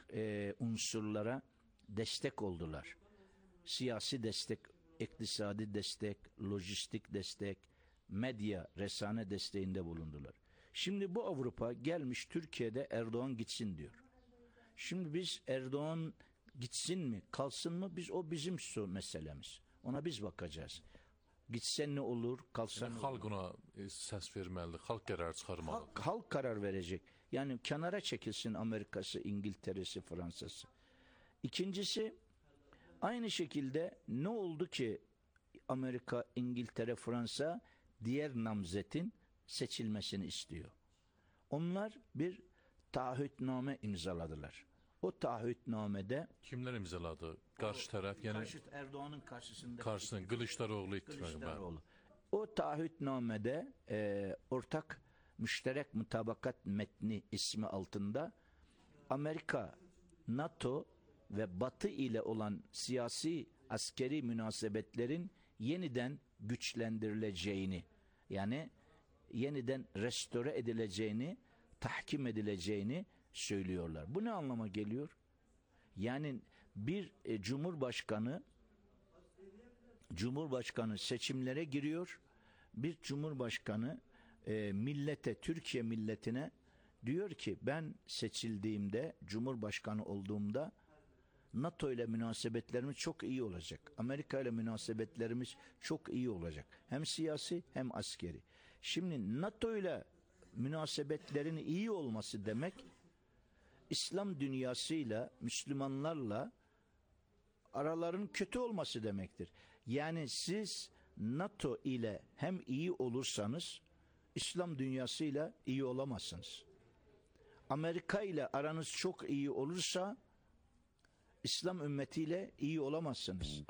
e, unsurlara destek oldular. Siyasi destek, iktisadi destek, lojistik destek, medya, resane desteğinde bulundular. Şimdi bu Avrupa gelmiş Türkiye'de Erdoğan gitsin diyor. Şimdi biz Erdoğan gitsin mi, kalsın mı? Biz o bizim meselemiz. Ona biz bakacağız. Gitsen ne olur, kalsan yani ne xalq olur? ona e, səs verməlidir, xalq qərar çıxarmalıdır. Halk, halk karar verecek. Yani kenara çekilsin Amerika'sı, İngiltere'si, Fransa'sı. İkincisi, aynı şekilde ne oldu ki Amerika, İngiltere, Fransa diğer namzetin seçilmesini istiyor. Onlar bir taahhütname imzaladılar. O taahhütnamede Kimlər imzaladı? Qarşı tərəf, yəni karşı, Erdoğan'ın karşısında qarşısında Qılıçdaroğlu ittifaqı. Kılıçdaroğlu. O taahhütnamede e, ortak müşterek mutabakat metni ismi altında Amerika, NATO ve Batı ile olan siyasi askeri münasebetlerin yeniden güçlendirileceğini, yani yeniden restore edileceğini, tahkim edileceğini söylüyorlar. Bu ne anlama geliyor? Yani bir e, cumhurbaşkanı Cumhurbaşkanı seçimlere giriyor. Bir cumhurbaşkanı e, millete, Türkiye milletine diyor ki ben seçildiğimde, cumhurbaşkanı olduğumda NATO ile münasebetlerimiz çok iyi olacak. Amerika ile münasebetlerimiz çok iyi olacak. Hem siyasi hem askeri. Şimdi NATO ile münasebetlerin iyi olması demek, İslam dünyasıyla, Müslümanlarla araların kötü olması demektir. Yani siz NATO ile hem iyi olursanız İslam dünyasıyla iyi olamazsınız. Amerika ile aranız çok iyi olursa İslam ümmetiyle iyi olamazsınız.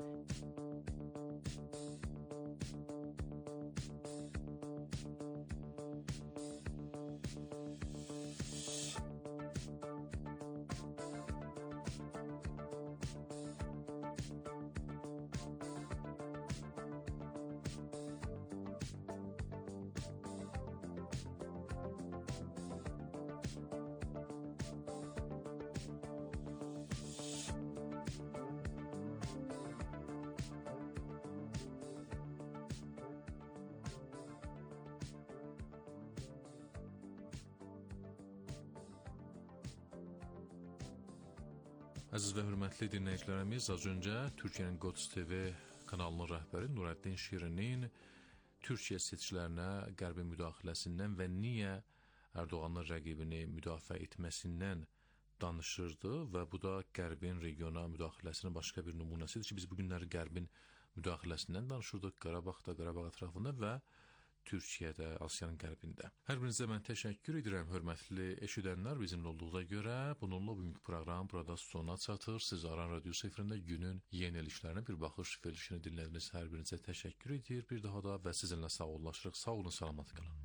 Əziz və hörmətli dinləyicilərimiz, az öncə Türkiyənin Qods T V kanalının rəhbəri Nurəddin Şirinin Türkiyə seçkilərinə Qərbin müdaxiləsindən və niyə Ərdoğanın rəqibini müdafiə etməsindən danışırdı və bu da Qərbin regiona müdaxiləsinin başqa bir nümunəsidir ki, biz bu günləri Qərbin müdaxiləsindən danışırdıq Qarabağda, Qarabağ ətrafında və Türkiyədə, Asiyanın qərbində. Hər birinizə mən təşəkkür edirəm, hörmətli eşidənlər, bizimlə olduğuna görə. Bununla bugünkü proqram burada sona çatır. Siz Aran Radiosu efirində günün yeni elişlərinə bir baxış verilişini dinlədiniz. Hər birinizə təşəkkür edir bir daha da və sizinlə sağollaşırıq. Sağ olun, salamat qalın.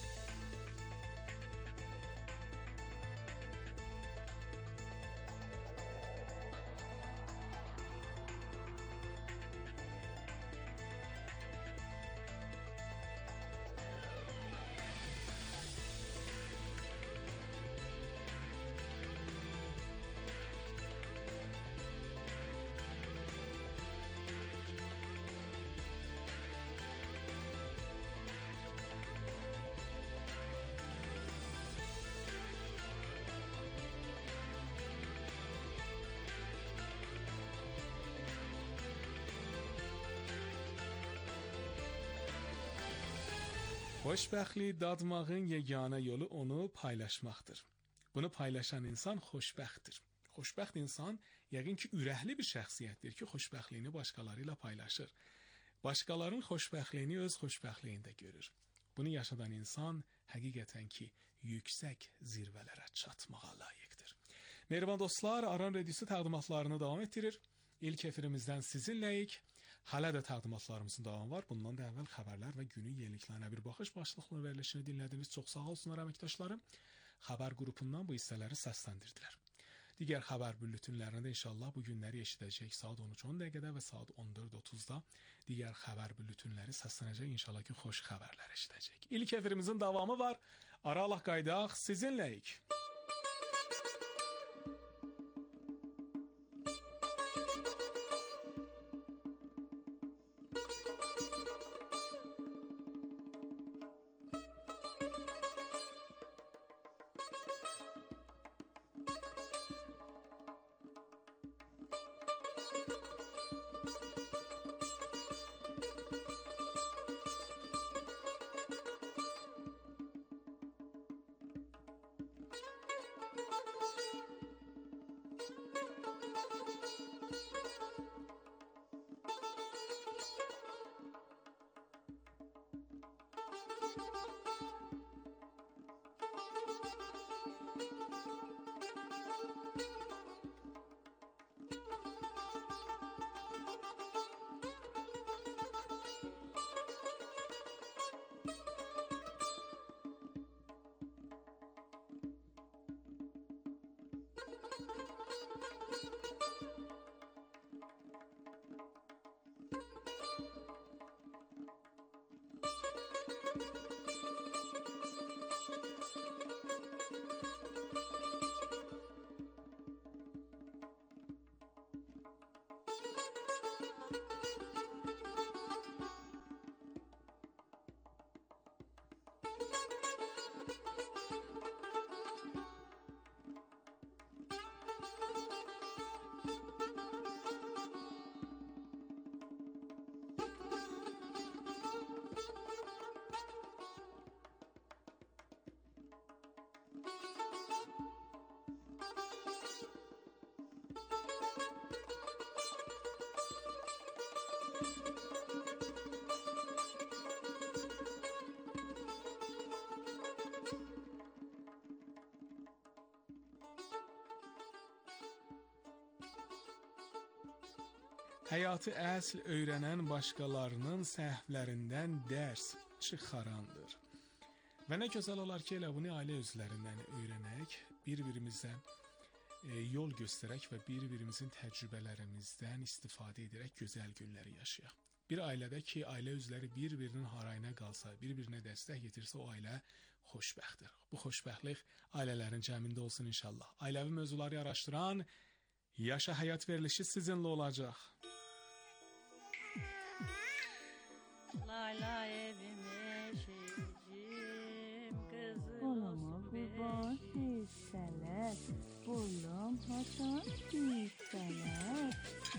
Xoşbəxtlik dadmağın yeganə yolu onu paylaşmaqdır. Bunu paylaşan insan xoşbəxtdir. Xoşbəxt insan yəqin ki, ürəkli bir şəxsiyyətdir ki, xoşbəxtliyini başqaları ilə paylaşır. Başqalarının xoşbəxtliyini öz xoşbəxtliyində görür. Bunu yaşadan insan həqiqətən ki, yüksək zirvələrə çatmağa layiqdir. Mehriban dostlar, Aran Radiosu təqdimatlarını davam etdirir. İlk efirimizdən sizinləyik. Hələ də təqdimatlarımızın davamı var. Bundan da əvvəl xəbərlər və günün yeniliklərinə bir baxış başlıqlı verilişini dinlədiniz. Çox sağ olsunlar əməkdaşlarım. Xəbər qrupundan bu hissələri səsləndirdilər. Digər xəbər bülletinlərində inşallah bu günləri eşidəcək saat on üç on dəqiqədə və saat on dörd otuzda digər xəbər bülletinləri səslənəcək. İnşallah ki, xoş xəbərlər eşidəcək. İlk efirimizin davamı var. Aralıq qaydaq sizinləyik. Həyatı əsl öyrənən başqalarının səhvlərindən dərs çıxarandır. Və nə gözəl olar ki, elə bunu ailə özlərindən öyrənək, bir-birimizə e, yol göstərək və bir-birimizin təcrübələrimizdən istifadə edərək gözəl günləri yaşayaq. Bir ailədə ki, ailə özləri bir-birinin harayına qalsa, bir-birinə dəstək yetirsə, o ailə xoşbəxtdir. Bu xoşbəxtlik ailələrin cəmində olsun inşallah. Ailəvi mövzuları araşdıran Yaşa Həyat verilişi sizinlə olacaq. Layla evime şeycim kızım olama kurban hissələr Boylam haçan ki Felek.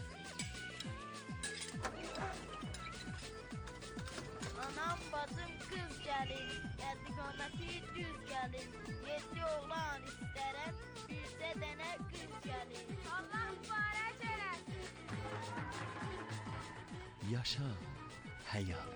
Anam bacım kız gəlin, gəldi qaməti düz gəlin. Yeddi oğlan istərəm, bircə dənə qız gəlin. Allah mübarək eləsin. Yaşa həyat.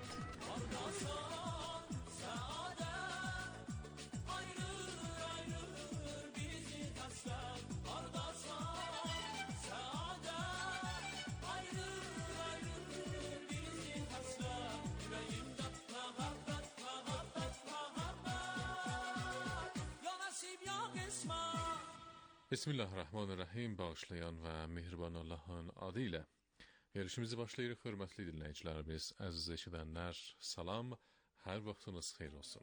Bismillahirrahmanirrahim. Bağışlayan və mehriban Allahın adı ilə verilişimizi başlayırıq, hörmətli dinləyicilərimiz, əziz eşidənlər, salam, hər vaxtınız xeyir olsun.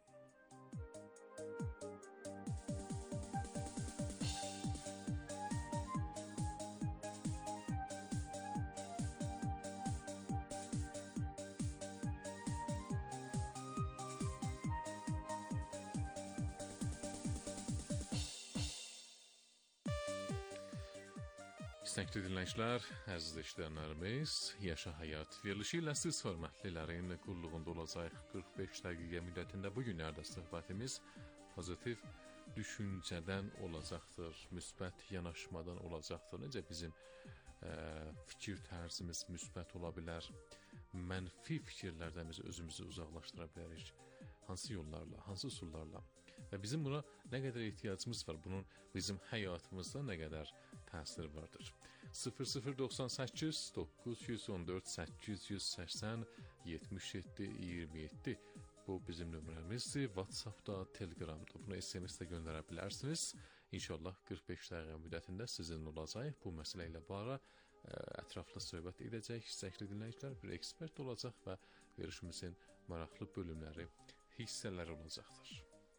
İstəkli dinləyicilər, əziz eşidənlərimiz, Yaşa Həyat verilişi ilə siz hörmətlilərin qulluğunda olacaq qırx beş dəqiqə müddətində bu günlərdə söhbətimiz pozitiv düşüncədən olacaqdır, müsbət yanaşmadan olacaqdır. Necə bizim ə, fikir tərzimiz müsbət ola bilər, mənfi fikirlərdən biz özümüzü uzaqlaşdıra bilərik, hansı yollarla, hansı usullarla və bizim buna nə qədər ehtiyacımız var, bunun bizim həyatımızda nə qədər təsir vardır. sıfır sıfır doxsan səkkiz doqquz yüz on dörd səkkiz yüz səksən yetmiş yeddi iyirmi yeddi bu bizim nömrəmizdir. WhatsAppda, Telegramda bunu S M S-də göndərə bilərsiniz. İnşallah qırx beş dəqiqə müddətində sizin olacaq. Bu məsələ ilə bağlı ətraflı söhbət edəcək. İstəkli dinləyicilər, bir ekspert olacaq və verilişimizin maraqlı bölümləri, hissələri olacaqdır.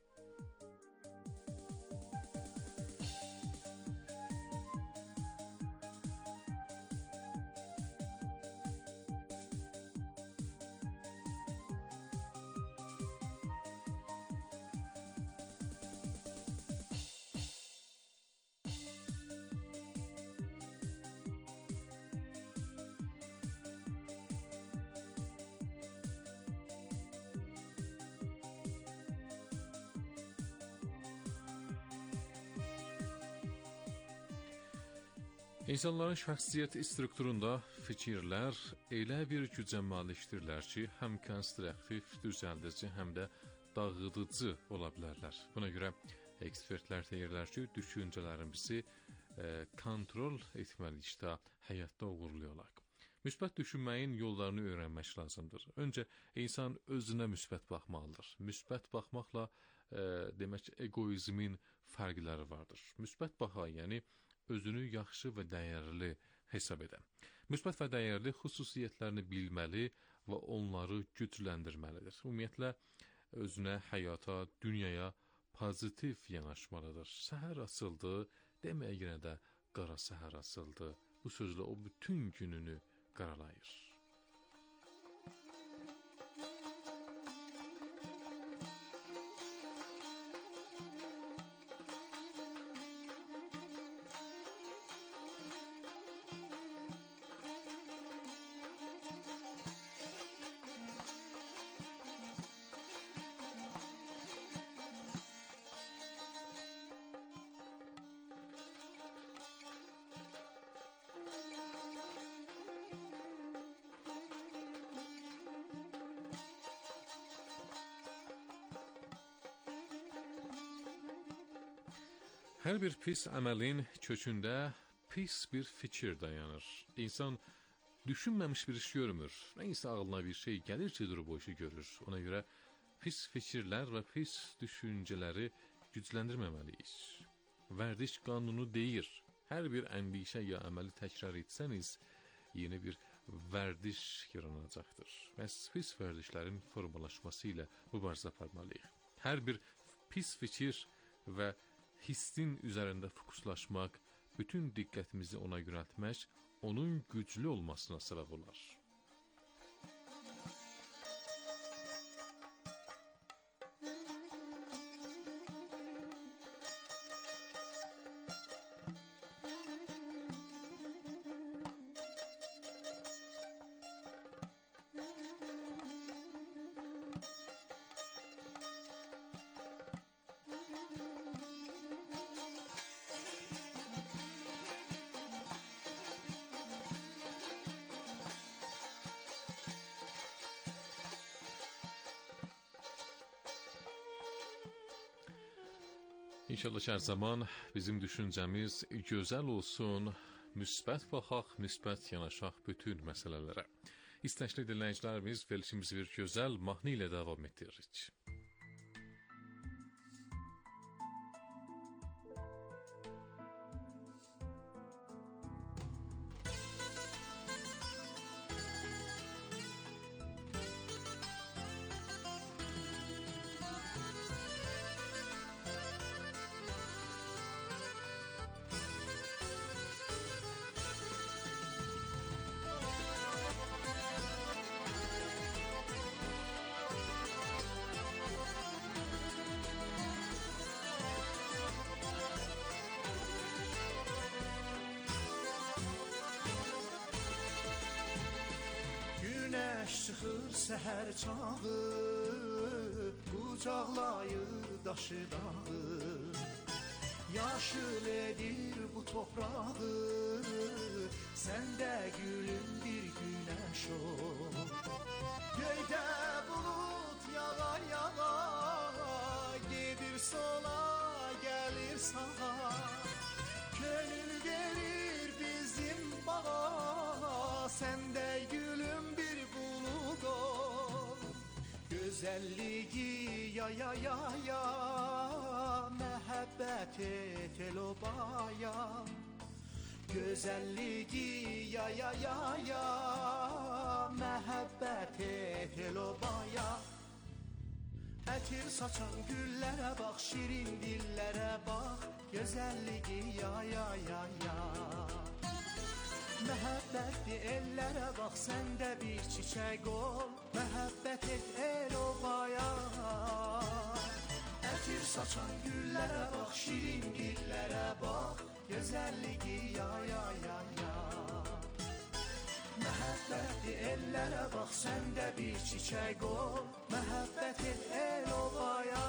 İnsanların şəxsiyyət strukturunda fikirlər elə bir gücə malikdirlər ki, həm konstruktiv, düzəldici, həm də dağıdıcı ola bilərlər. Buna görə ekspertlər deyirlər ki, düşüncələrimizi e, kontrol etməlikdə həyatda uğurlayaq. Müsbət düşünməyin yollarını öyrənmək lazımdır. Öncə insan özünə müsbət baxmalıdır. Müsbət baxmaqla e, demək egoizmin fərqləri vardır. Müsbət baxa, yəni özünü yaxşı və dəyərli hesab edən. Müsbət və dəyərli xüsusiyyətlərini bilməli və onları gücləndirməlidir. Ümumiyyətlə, özünə, həyata, dünyaya pozitiv yanaşmalıdır. Səhər açıldı, deməyə yenə də qara səhər açıldı. Bu sözlə o bütün gününü qaralayır. Hər bir pis əməlin kökündə pis bir fikir dayanır. İnsan düşünməmiş bir iş görmür. Nəysə ağlına bir şey gəlir ki, durub o işi görür. Ona görə pis fikirlər və pis düşüncələri gücləndirməməliyik. Vərdiş qanunu deyir. Hər bir əndişə ya əməli təkrar etsəniz, yeni bir vərdiş yaranacaqdır. Bəs pis vərdişlərin formalaşması ilə mübarizə aparmalıyıq. Hər bir pis fikir və hissin üzərində fokuslaşmaq, bütün diqqətimizi ona yönəltmək, onun güclü olmasına səbəb olar. İnşallah ki, hər zaman bizim düşüncəmiz gözəl olsun, müsbət baxaq, müsbət yanaşaq bütün məsələlərə. İstəkli dinləyicilərimiz, verilişimizi bir gözəl mahnı ilə davam etdiririk. Günəş çıxır səhər çağı, qucaqlayır daşı dağı, yaşıl edir bu toprağı, sən də gülüm bir günəş ol. Göydə bulut yağa yağa, gedir sola, gəlir sağa, könül verir bizim bağa, sən də gülüm bir bulut ol. Gözəlliyi ya ya ya ya, məhəbbət et el obaya. Gözəlliyi ya ya ya ya, məhəbbət et el obaya. Ətir saçan güllərə bax, şirin dillərə bax, gözəlliyi ya ya ya ya. Məhəbbətli ellərə bax, sən də bir çiçək ol, məhəbbət et el obaya. Ətir saçan güllərə bax, şirin dillərə bax, gözəlliyi ya ya ya ya. Məhəbbətli ellərə bax, sən də bir çiçək ol, məhəbbət et el obaya.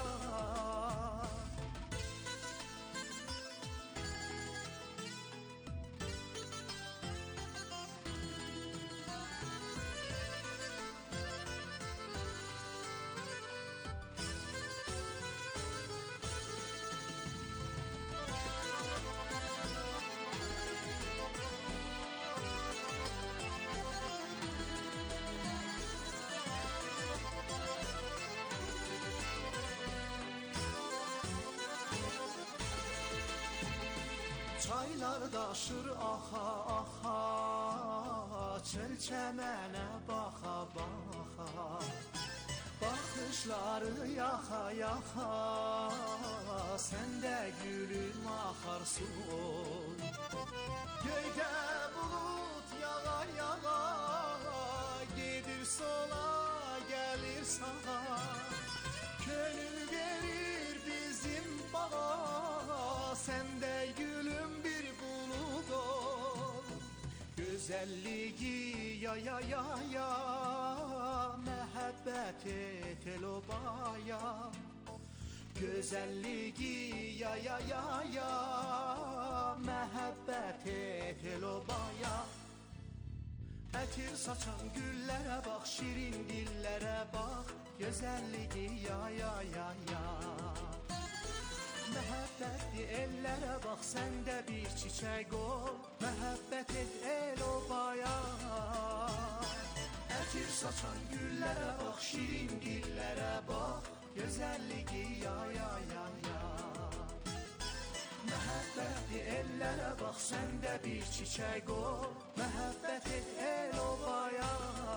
Çaylar daşır axa axa, çöl çəmənə baxa baxa, baxışları yaxa yaxa, sən də gülüm axarsu ol. Göydə bulut yağa yağa, gedir sola, gəlir sağa, könül verir bizim bağa, sən də gülüm bir bulut ol. Gözəlliyi ya ya ya ya, məhəbbət et el obaya. Gözəlliyi ya ya ya ya, məhəbbət et el obaya. Ətir saçan güllərə bax, şirin dillərə bax, gözəlliyi ya ya ya ya. Məhəbbətli ellərə bax, sən də bir çiçək ol, məhəbbət et el obaya. Ətir saçan güllərə bax, şirin dillərə bax, gözəlliyi ya ya ya ya. Məhəbbətli ellərə bax, sən də bir çiçək ol, məhəbbət et el obaya.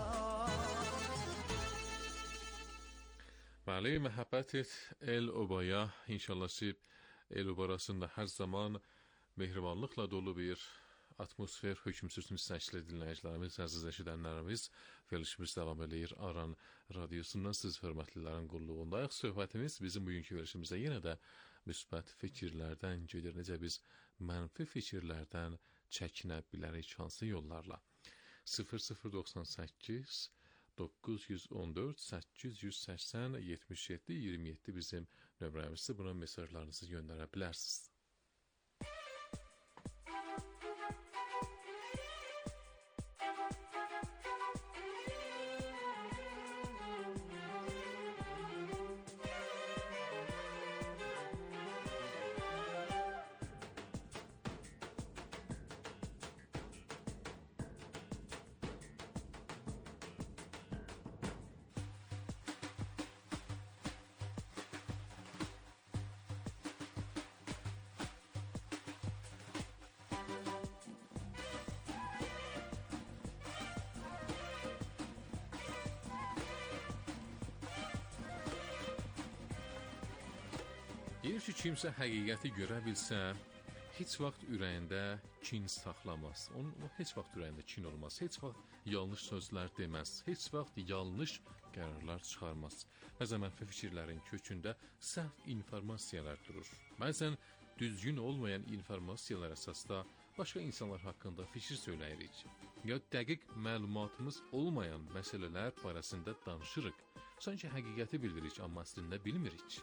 Bəli, məhəbbət et el obaya. İnşallah ki, el obarasında hər zaman mehribanlıqla dolu bir atmosfer hökm sürsün istəkli dinləyicilərimiz, əziz eşidənlərimiz. Verilişimiz davam edir Aran radiosundan siz hörmətlilərin qulluğundayıq. Söhbətimiz bizim bugünkü verilişimizdə yenə də müsbət fikirlərdən gedir. Necə biz mənfi fikirlərdən çəkinə bilərik hansı yollarla? sıfır sıfır doxsan səkkiz doqquz yüz on dörd səkkiz yüz səksən yetmiş yeddi iyirmi yeddi bizim nömrəmizdir. Buna mesajlarınızı göndərə bilərsiniz. Deyir ki, kimsə həqiqəti görə bilsə, heç vaxt ürəyində kin saxlamaz. Onun o, heç vaxt ürəyində kin olmaz. Heç vaxt yanlış sözlər deməz. Heç vaxt yanlış qərarlar çıxarmaz. Bəzən mənfi fikirlərin kökündə səhv informasiyalar durur. Bəzən düzgün olmayan informasiyalar əsasda başqa insanlar haqqında fikir söyləyirik. Ya dəqiq məlumatımız olmayan məsələlər barəsində danışırıq. Sanki həqiqəti bilirik, amma əslində bilmirik.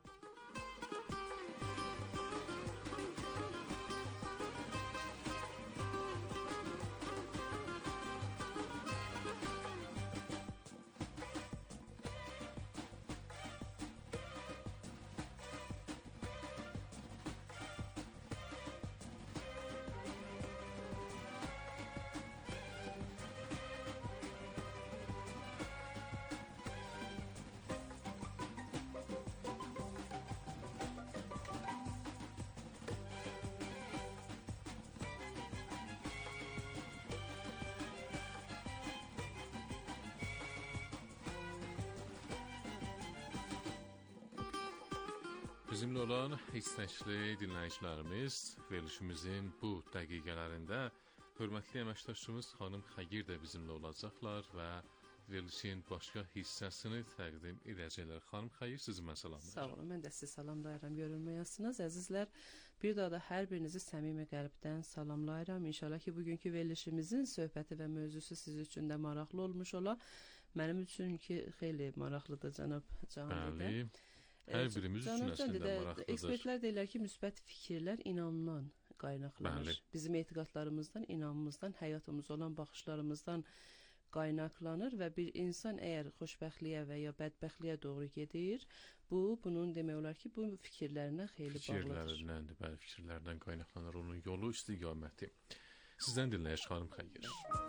Bizimlə olan istəkli dinləyicilərimiz verilişimizin bu dəqiqələrində hörmətli əməkdaşımız xanım Xəyir də bizimlə olacaqlar və verilişin başqa hissəsini təqdim edəcəklər. Xanım Xəyir, sizi mən salamlayıram. Sağ olun, mən də sizi salamlayıram, görünməyəsiniz. Əzizlər, bir daha da hər birinizi səmimi qəlbdən salamlayıram. İnşallah ki, bugünkü verilişimizin söhbəti və mövzusu siz üçün də maraqlı olmuş ola. Mənim üçün ki, xeyli maraqlıdır, cənab Cahan dedə. Bəli. Hər birimiz üçün əslində maraqlıdır. Ekspertlər deyirlər ki, müsbət fikirlər inamdan qaynaqlanır. Bəli. Bizim etiqadlarımızdan, inamımızdan, həyatımıza olan baxışlarımızdan qaynaqlanır və bir insan əgər xoşbəxtliyə və ya bədbəxtliyə doğru gedir, bu, bunun demək olar ki, bu fikirlərinə xeyli bağlıdır. Fikirlərindəndir, bəli, fikirlərdən qaynaqlanır onun yolu, istiqaməti. Sizdən dinləyək, xanım Xəyir.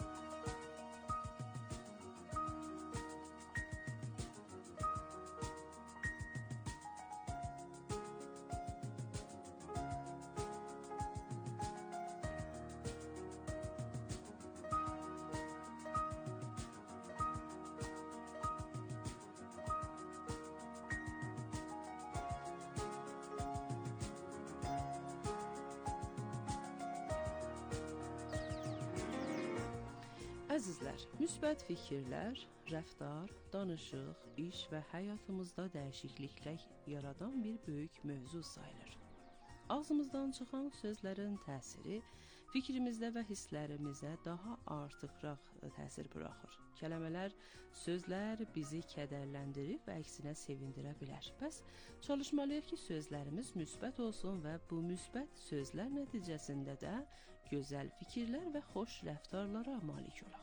Əzizlər, müsbət fikirlər, rəftar, danışıq, iş və həyatımızda dəyişikliklər yaradan bir böyük mövzu sayılır. Ağzımızdan çıxan sözlərin təsiri fikrimizdə və hisslərimizə daha artıqraq təsir buraxır. Kəlmələr, sözlər bizi kədərləndirib və əksinə sevindirə bilər. Bəs çalışmalıyıq ki, sözlərimiz müsbət olsun və bu müsbət sözlər nəticəsində də gözəl fikirlər və xoş rəftarlara malik olaq.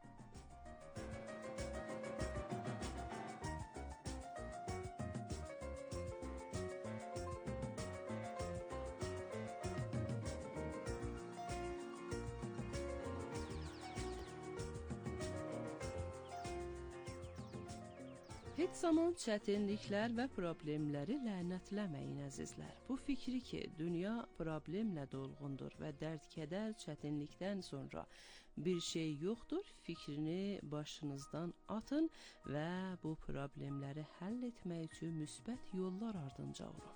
Heç zaman çətinliklər və problemləri lənətləməyin, əzizlər. Bu fikri ki, dünya problemlə dolğundur və dərd-kədər, çətinlikdən sonra bir şey yoxdur, fikrini başınızdan atın və bu problemləri həll etmək üçün müsbət yollar ardınca olun.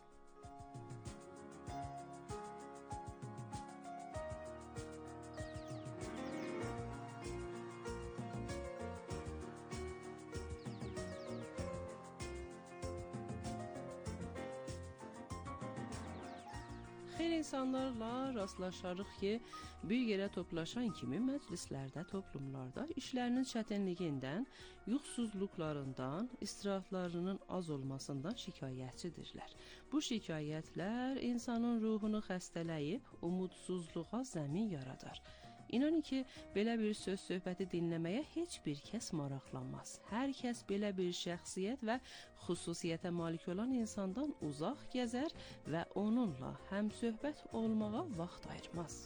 Xeyli insanlarla rastlaşarıq ki, bir yerə toplaşan kimi məclislərdə, toplumlarda işlərinin çətinliyindən, yuxusuzluqlarından, istirahatlarının az olmasından şikayətçidirlər. Bu şikayətlər insanın ruhunu xəstələyib, umudsuzluğa zəmin yaradar. İnanın ki, belə bir söz söhbəti dinləməyə heç bir kəs maraqlanmaz. Hər kəs belə bir şəxsiyyət və xüsusiyyətə malik olan insandan uzaq gəzər və onunla həm söhbət olmağa vaxt ayırmaz.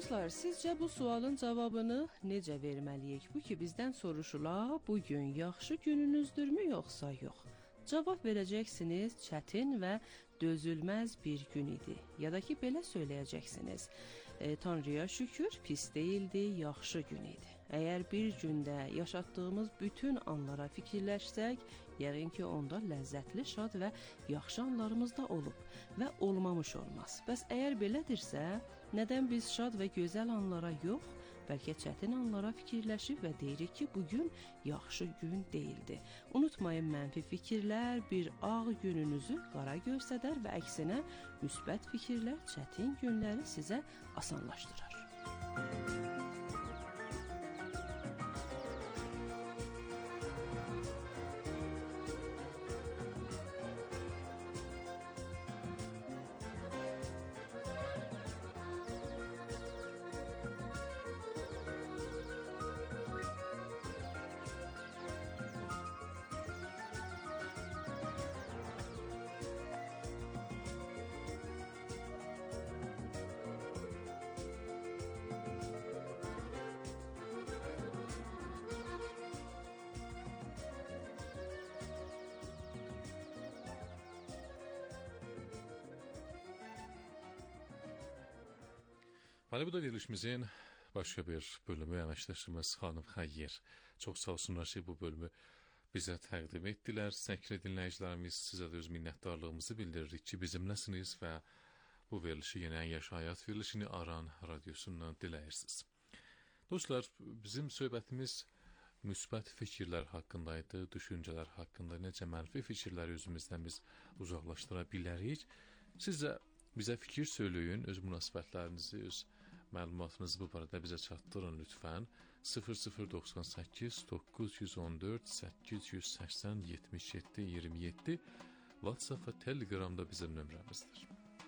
Dostlar, sizcə bu sualın cavabını necə verməliyik? Bu ki, bizdən soruşula, bugün yaxşı gününüzdürmü, yoxsa yox? Cavab verəcəksiniz, çətin və dözülməz bir gün idi. Ya da ki, belə söyləyəcəksiniz, e, Tanrıya şükür, pis deyildi, yaxşı gün idi. Əgər bir gündə yaşatdığımız bütün anlara fikirləşsək, yəqin ki, onda ləzzətli, şad və yaxşı anlarımız da olub və olmamış olmaz. Bəs əgər belədirsə, nədən biz şad və gözəl anlara yox, bəlkə çətin anlara fikirləşib və deyirik ki, bugün yaxşı gün deyildi. Unutmayın, mənfi fikirlər bir ağ gününüzü qara göstərər və əksinə müsbət fikirlər çətin günləri sizə asanlaşdırar. Hani bu da verilişimizin başqa bir bölümü, əməkdaşımız xanım Xəyyir. Çox sağ olsunlar ki, bu bölümü bizə təqdim etdilər. Səkli dinləyicilərimiz, sizə də öz minnətdarlığımızı bildiririk ki, bizimləsiniz və bu verilişi yenə Yaş Həyat verilişini Aran radiosundan diləyirsiniz. Dostlar, bizim söhbətimiz müsbət fikirlər haqqındaydı, düşüncələr haqqında, necə mənfi fikirləri özümüzdən biz uzaqlaşdıra bilərik. Sizə bizə fikir söyləyin, öz münasibətlərinizi, öz məlumatınızı bu barədə bizə çatdırın lütfən. sıfır sıfır doxsan səkkiz doqquz yüz on dörd səkkiz yüz səksən yetmiş yeddi iyirmi yeddi WhatsApp və Telegramda bizim nömrəmizdir.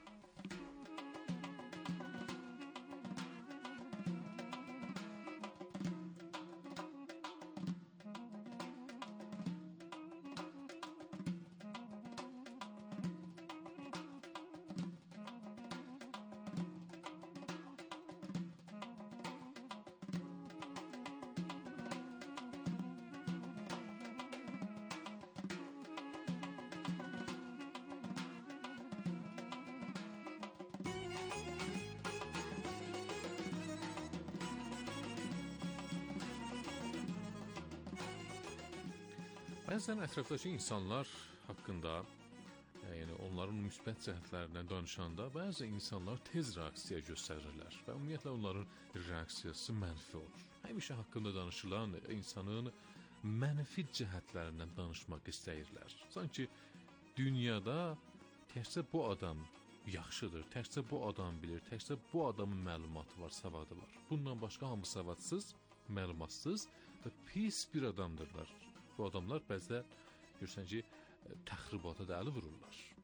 Bəzən ətrafdakı insanlar haqqında, yəni onların müsbət cəhətlərindən danışanda, bəzi insanlar tez reaksiya göstərirlər və ümumiyyətlə onların reaksiyası mənfi olur. Həmişə haqqında danışılan insanın mənfi cəhətlərindən danışmaq istəyirlər. Sanki dünyada təkcə bu adam yaxşıdır, təkcə bu adam bilir, təkcə bu adamın məlumatı var, savadı var. Bundan başqa hamı savadsız, məlumatsız və pis bir adamdırlar. Bu adamlar bəzdə görürsən ki, təxribata da əli vururlar.